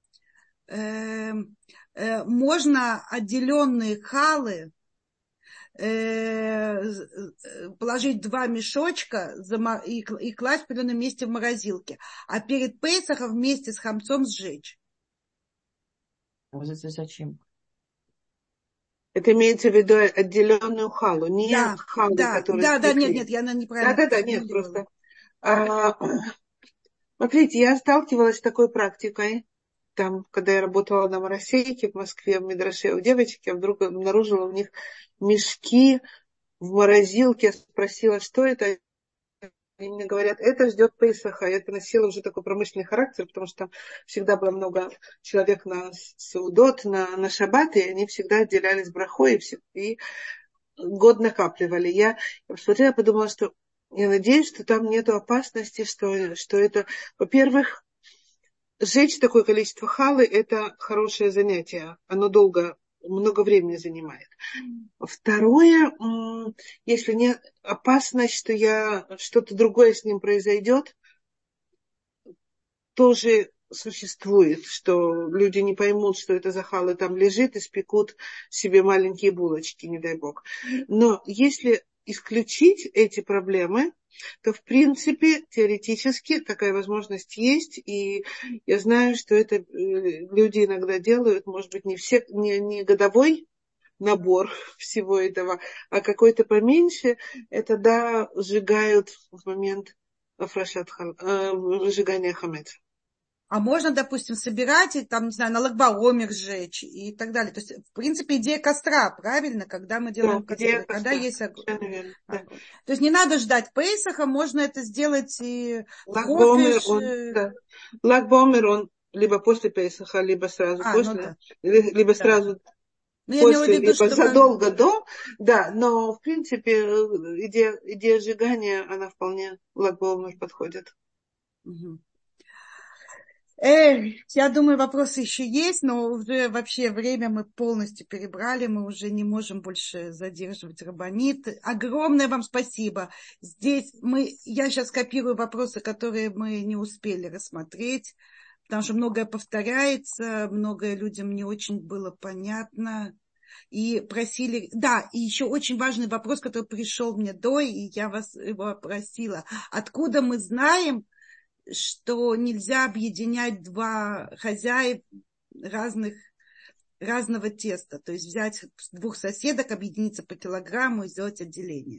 Speaker 2: Можно отделенные халы положить 2 мешочка и класть в определенном месте в морозилке, а перед Песахом вместе с хамцом сжечь.
Speaker 5: Зачем?
Speaker 1: Это имеется в виду отделенную халу, не халу, которая...
Speaker 2: Нет, я неправильно.
Speaker 1: Нет, просто... Смотрите, я сталкивалась с такой практикой. Там, когда я работала на Моросейке в Москве, в Мидраше у девочек, я вдруг обнаружила у них мешки в морозилке. Я спросила, что это. Они мне говорят, это ждет Песаха. Это носило уже такой промышленный характер, потому что там всегда было много человек на сеудот, на шаббат, и они всегда отделялись брахой и год накапливали. Я посмотрела, подумала, что я надеюсь, что там нет опасности, что это, во-первых, сжечь такое количество халы – это хорошее занятие. Оно много времени занимает. Второе, если нет опасность, что что-то другое с ним произойдет, тоже существует, что люди не поймут, что это за хала там лежит, и спекут себе маленькие булочки, не дай бог. Но если исключить эти проблемы, то, в принципе, теоретически такая возможность есть, и я знаю, что это люди иногда делают, может быть, не годовой набор всего этого, а какой-то поменьше, это, сжигают в момент выжигания хамеца.
Speaker 2: А можно, допустим, собирать и там, не знаю, на лагбаомер сжечь и так далее. То есть, в принципе, идея костра, правильно? Когда мы делаем костер, когда есть огонь. Да. То есть не надо ждать Песаха, можно это сделать и
Speaker 1: Лагбаомер, он либо после Песаха, либо сразу после, либо сразу после, либо задолго до. Да, но, в принципе, идея сжигания, она вполне Лагбаомер подходит.
Speaker 2: Я думаю, вопросы еще есть, но уже вообще время мы полностью перебрали, мы уже не можем больше задерживать рабанит. Огромное вам спасибо. Я сейчас копирую вопросы, которые мы не успели рассмотреть, потому что многое повторяется, многое людям не очень было понятно. И просили, и еще очень важный вопрос, который пришел мне и я вас его просила. Откуда мы знаем, что нельзя объединять 2 хозяев разного теста. То есть взять 2 соседок, объединиться по килограмму и сделать отделение.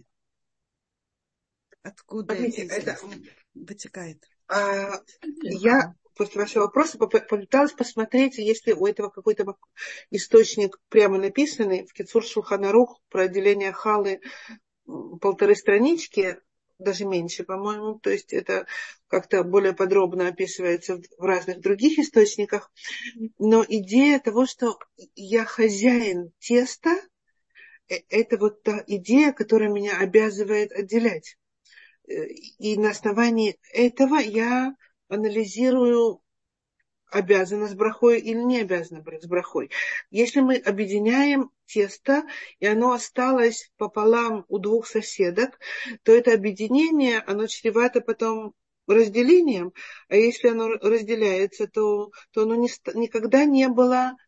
Speaker 2: Откуда это вытекает?
Speaker 1: Я после вашего вопроса попыталась посмотреть, есть ли у этого какой-то источник прямо написанный в Кицур Шулхан Арух про отделение халы 1,5 странички, даже меньше, по-моему. То есть это как-то более подробно описывается в разных других источниках. Но идея того, что я хозяин теста, это вот та идея, которая меня обязывает отделять. И на основании этого я анализирую, обязана с брахой или не обязана с брахой. Если мы объединяем тесто, и оно осталось пополам у 2 соседок, то это объединение, оно чревато потом разделением, а если оно разделяется, то оно никогда не было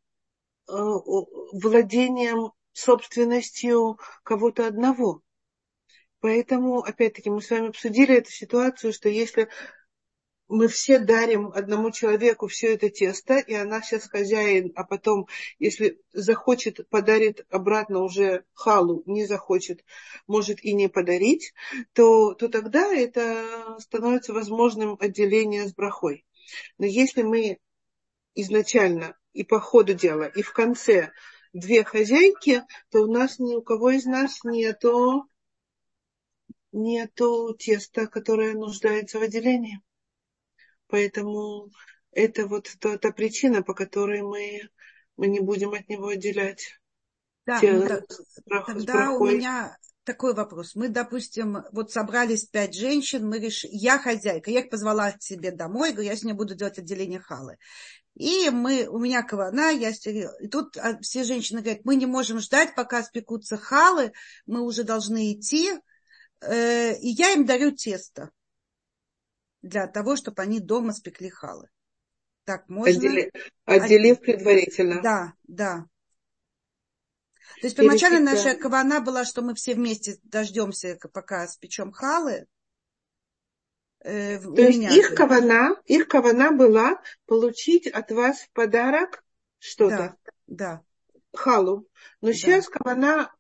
Speaker 1: владением собственностью кого-то одного. Поэтому, опять-таки, мы с вами обсудили эту ситуацию, что если мы все дарим одному человеку все это тесто, и она сейчас хозяин, а потом, если захочет, подарит обратно уже халу, не захочет, может и не подарить, то тогда это становится возможным отделение с брахой. Но если мы изначально и по ходу дела, и в конце две хозяйки, то у нас ни у кого из нас нету теста, которое нуждается в отделении. Поэтому это вот та причина, по которой мы не будем от него отделять.
Speaker 2: Да, тогда у меня такой вопрос. Мы, допустим, вот собрались 5 женщин, мы решили, я хозяйка, я их позвала к себе домой, говорю, я сегодня буду делать отделение халы. И у меня кавана, я стерила. И тут все женщины говорят, мы не можем ждать, пока спекутся халы, мы уже должны идти. И я им дарю тесто для того, чтобы они дома спекли халы. Так можно?
Speaker 1: Отделив предварительно.
Speaker 2: Да. То есть первоначально наша кавана была, что мы все вместе дождемся, пока спечем халы.
Speaker 1: То есть их кавана была получить от вас в подарок что-то.
Speaker 2: Да.
Speaker 1: Халу. Но сейчас кавана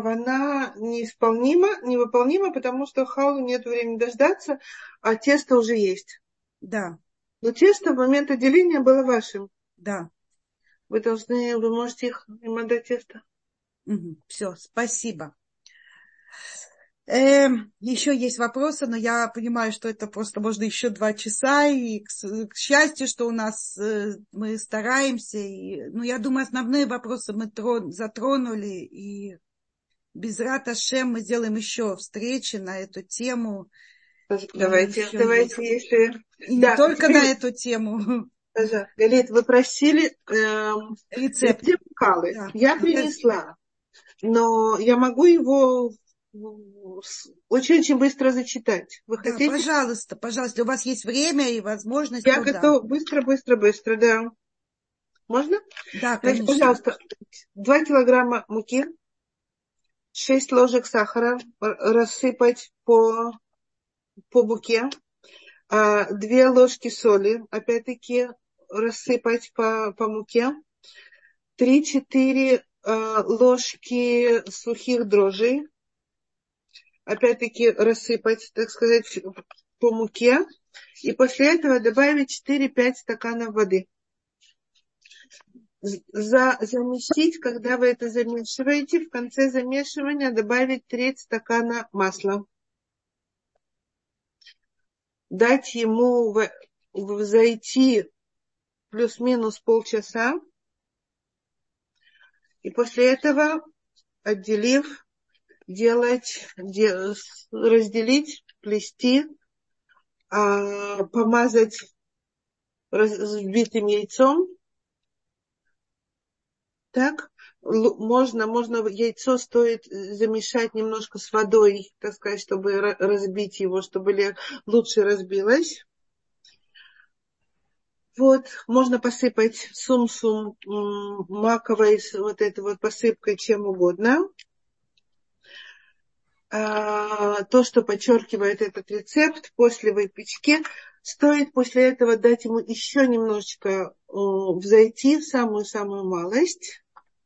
Speaker 1: невыполнима, потому что халу нет времени дождаться, а тесто уже есть.
Speaker 2: Да.
Speaker 1: Но тесто в момент отделения было вашим.
Speaker 2: Да.
Speaker 1: Вы можете им отдать тесто.
Speaker 2: Все, спасибо. Еще есть вопросы, но я понимаю, что это просто можно еще 2 часа, и к счастью, что у нас мы стараемся, я думаю, основные вопросы мы затронули, и без Рат-Ашем мы сделаем еще встречи на эту тему.
Speaker 1: Давайте, если...
Speaker 2: И не только на эту тему.
Speaker 1: Галит, вы просили
Speaker 2: рецепт
Speaker 1: халы. Да. Я принесла, но я могу его очень-очень быстро зачитать. Вы хотите?
Speaker 2: Пожалуйста. У вас есть время и возможность.
Speaker 1: Я готова быстро, да. Можно?
Speaker 2: Да, конечно.
Speaker 1: Пожалуйста, 2 килограмма муки, 6 ложек сахара рассыпать по муке, 2 ложки соли, опять-таки, рассыпать по муке, 3-4 ложки сухих дрожжей, опять-таки рассыпать, так сказать, по муке, и после этого добавить 4-5 стаканов воды. Замесить, когда вы это замешиваете, в конце замешивания добавить 1/3 стакана масла. Дать ему взойти плюс-минус полчаса. И после этого, отделив, разделить, плести, помазать взбитым яйцом. Так, можно яйцо стоит замешать немножко с водой, так сказать, чтобы разбить его, чтобы лучше разбилось. Вот, можно посыпать сумсум маковой, вот этой вот посыпкой, чем угодно. То, что подчеркивает этот рецепт, после выпечки, стоит после этого дать ему еще немножечко взойти в самую-самую малость.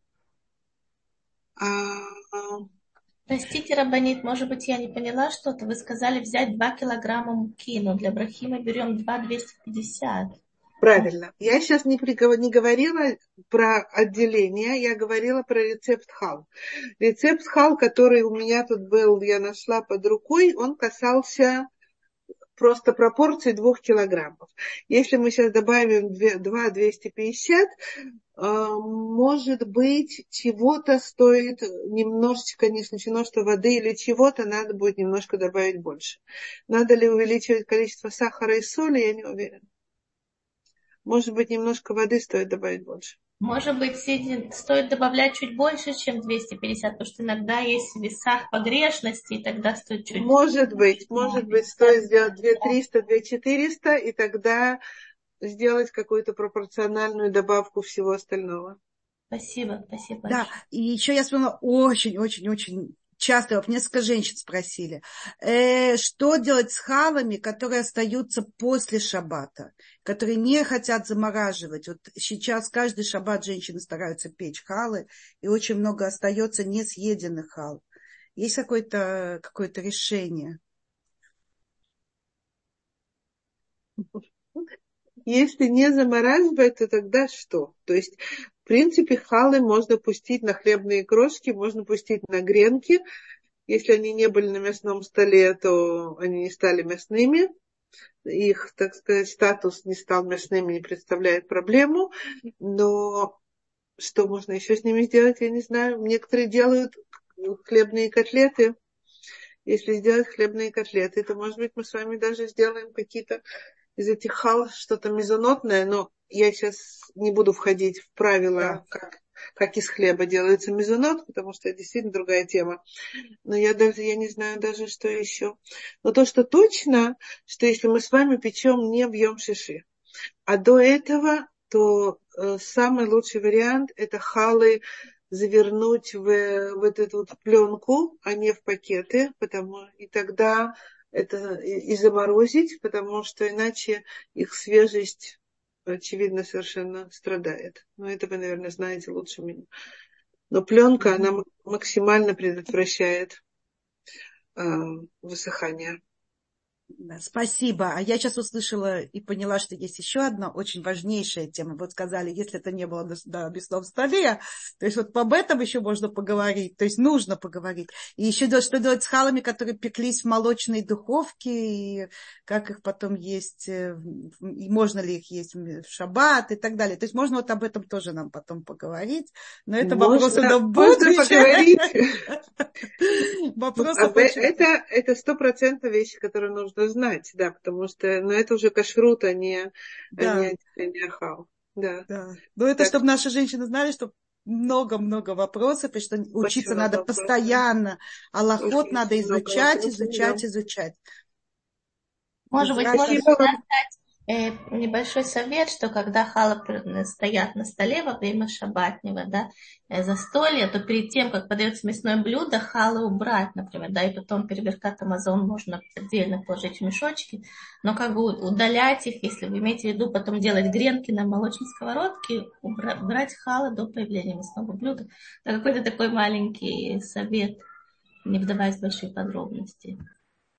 Speaker 3: Простите, Рабанит, может быть, я не поняла что-то. Вы сказали взять 2 килограмма муки, но для брахи мы берем 2,250.
Speaker 1: Правильно. Я сейчас не говорила про отделение, я говорила про рецепт хал. Рецепт хал, который у меня тут был, я нашла под рукой, он касался просто пропорции 2 килограммов. Если мы сейчас добавим 2,250, может быть, чего-то стоит немножечко, не исключено, что воды или чего-то надо будет немножко добавить больше. Надо ли увеличивать количество сахара и соли, я не уверена. Может быть, немножко воды стоит добавить больше.
Speaker 3: Может быть, стоит добавлять чуть больше, чем 250, потому что иногда есть в весах погрешности, и тогда стоит чуть...
Speaker 1: Может быть, стоит сделать 2300, 2400, и тогда сделать какую-то пропорциональную добавку всего остального.
Speaker 3: Спасибо
Speaker 2: Да,
Speaker 3: большое.
Speaker 2: и еще я вспомнила очень-очень-очень часто, вот несколько женщин спросили, что делать с халами, которые остаются после шаббата, которые не хотят замораживать. Вот сейчас каждый шаббат женщины стараются печь халы, и очень много остается несъеденных хал. Есть какое-то решение?
Speaker 1: Если не замораживать, то тогда что? То есть, в принципе, халы можно пустить на хлебные крошки, можно пустить на гренки. Если они не были на мясном столе, то они не стали мясными. Их, так сказать, статус не стал мясным, не представляет проблему. Но что можно еще с ними сделать, я не знаю. Некоторые делают хлебные котлеты. Если сделать хлебные котлеты, то, может быть, мы с вами даже сделаем какие-то из этих хал что-то мезонотное, но я сейчас не буду входить в правила, как из хлеба делается мезонот, потому что это действительно другая тема. Но я не знаю даже, что еще. Но то, что точно, что если мы с вами печем не в Йом Шиши, а до этого, то самый лучший вариант – это халы завернуть в вот эту вот пленку, а не в пакеты, и тогда это и заморозить, потому что иначе их свежесть, очевидно, совершенно страдает. Но это вы, наверное, знаете лучше меня. Но пленка, она максимально предотвращает высыхание.
Speaker 2: Да, спасибо. А я сейчас услышала и поняла, что есть еще одна очень важнейшая тема. Вот сказали, если это не было на мясном столе, то есть вот об этом еще можно поговорить, то есть нужно поговорить. И еще что делать с халами, которые пеклись в молочной духовке, и как их потом есть, и можно ли их есть в шаббат и так далее. То есть можно вот об этом тоже нам потом поговорить, но это вопросы на будущее.
Speaker 1: Это 100% вещи, которые нужно знать, да, потому что, это уже кашрут, а не отделение хал. Да.
Speaker 2: Но это чтобы наши женщины знали, что много-много вопросов, и что учиться надо постоянно, а лахот надо изучать.
Speaker 3: Может быть, можно дать небольшой совет, что когда халы стоят на столе во время шаббатнего, застолья, то перед тем, как подается мясное блюдо, халы убрать, например, и потом перебиркат Амазон можно отдельно положить в мешочки, но как бы удалять их, если вы имеете в виду потом делать гренки на молочной сковородке, убрать халы до появления мясного блюда. Это какой-то такой маленький совет, не вдаваясь в большие подробности.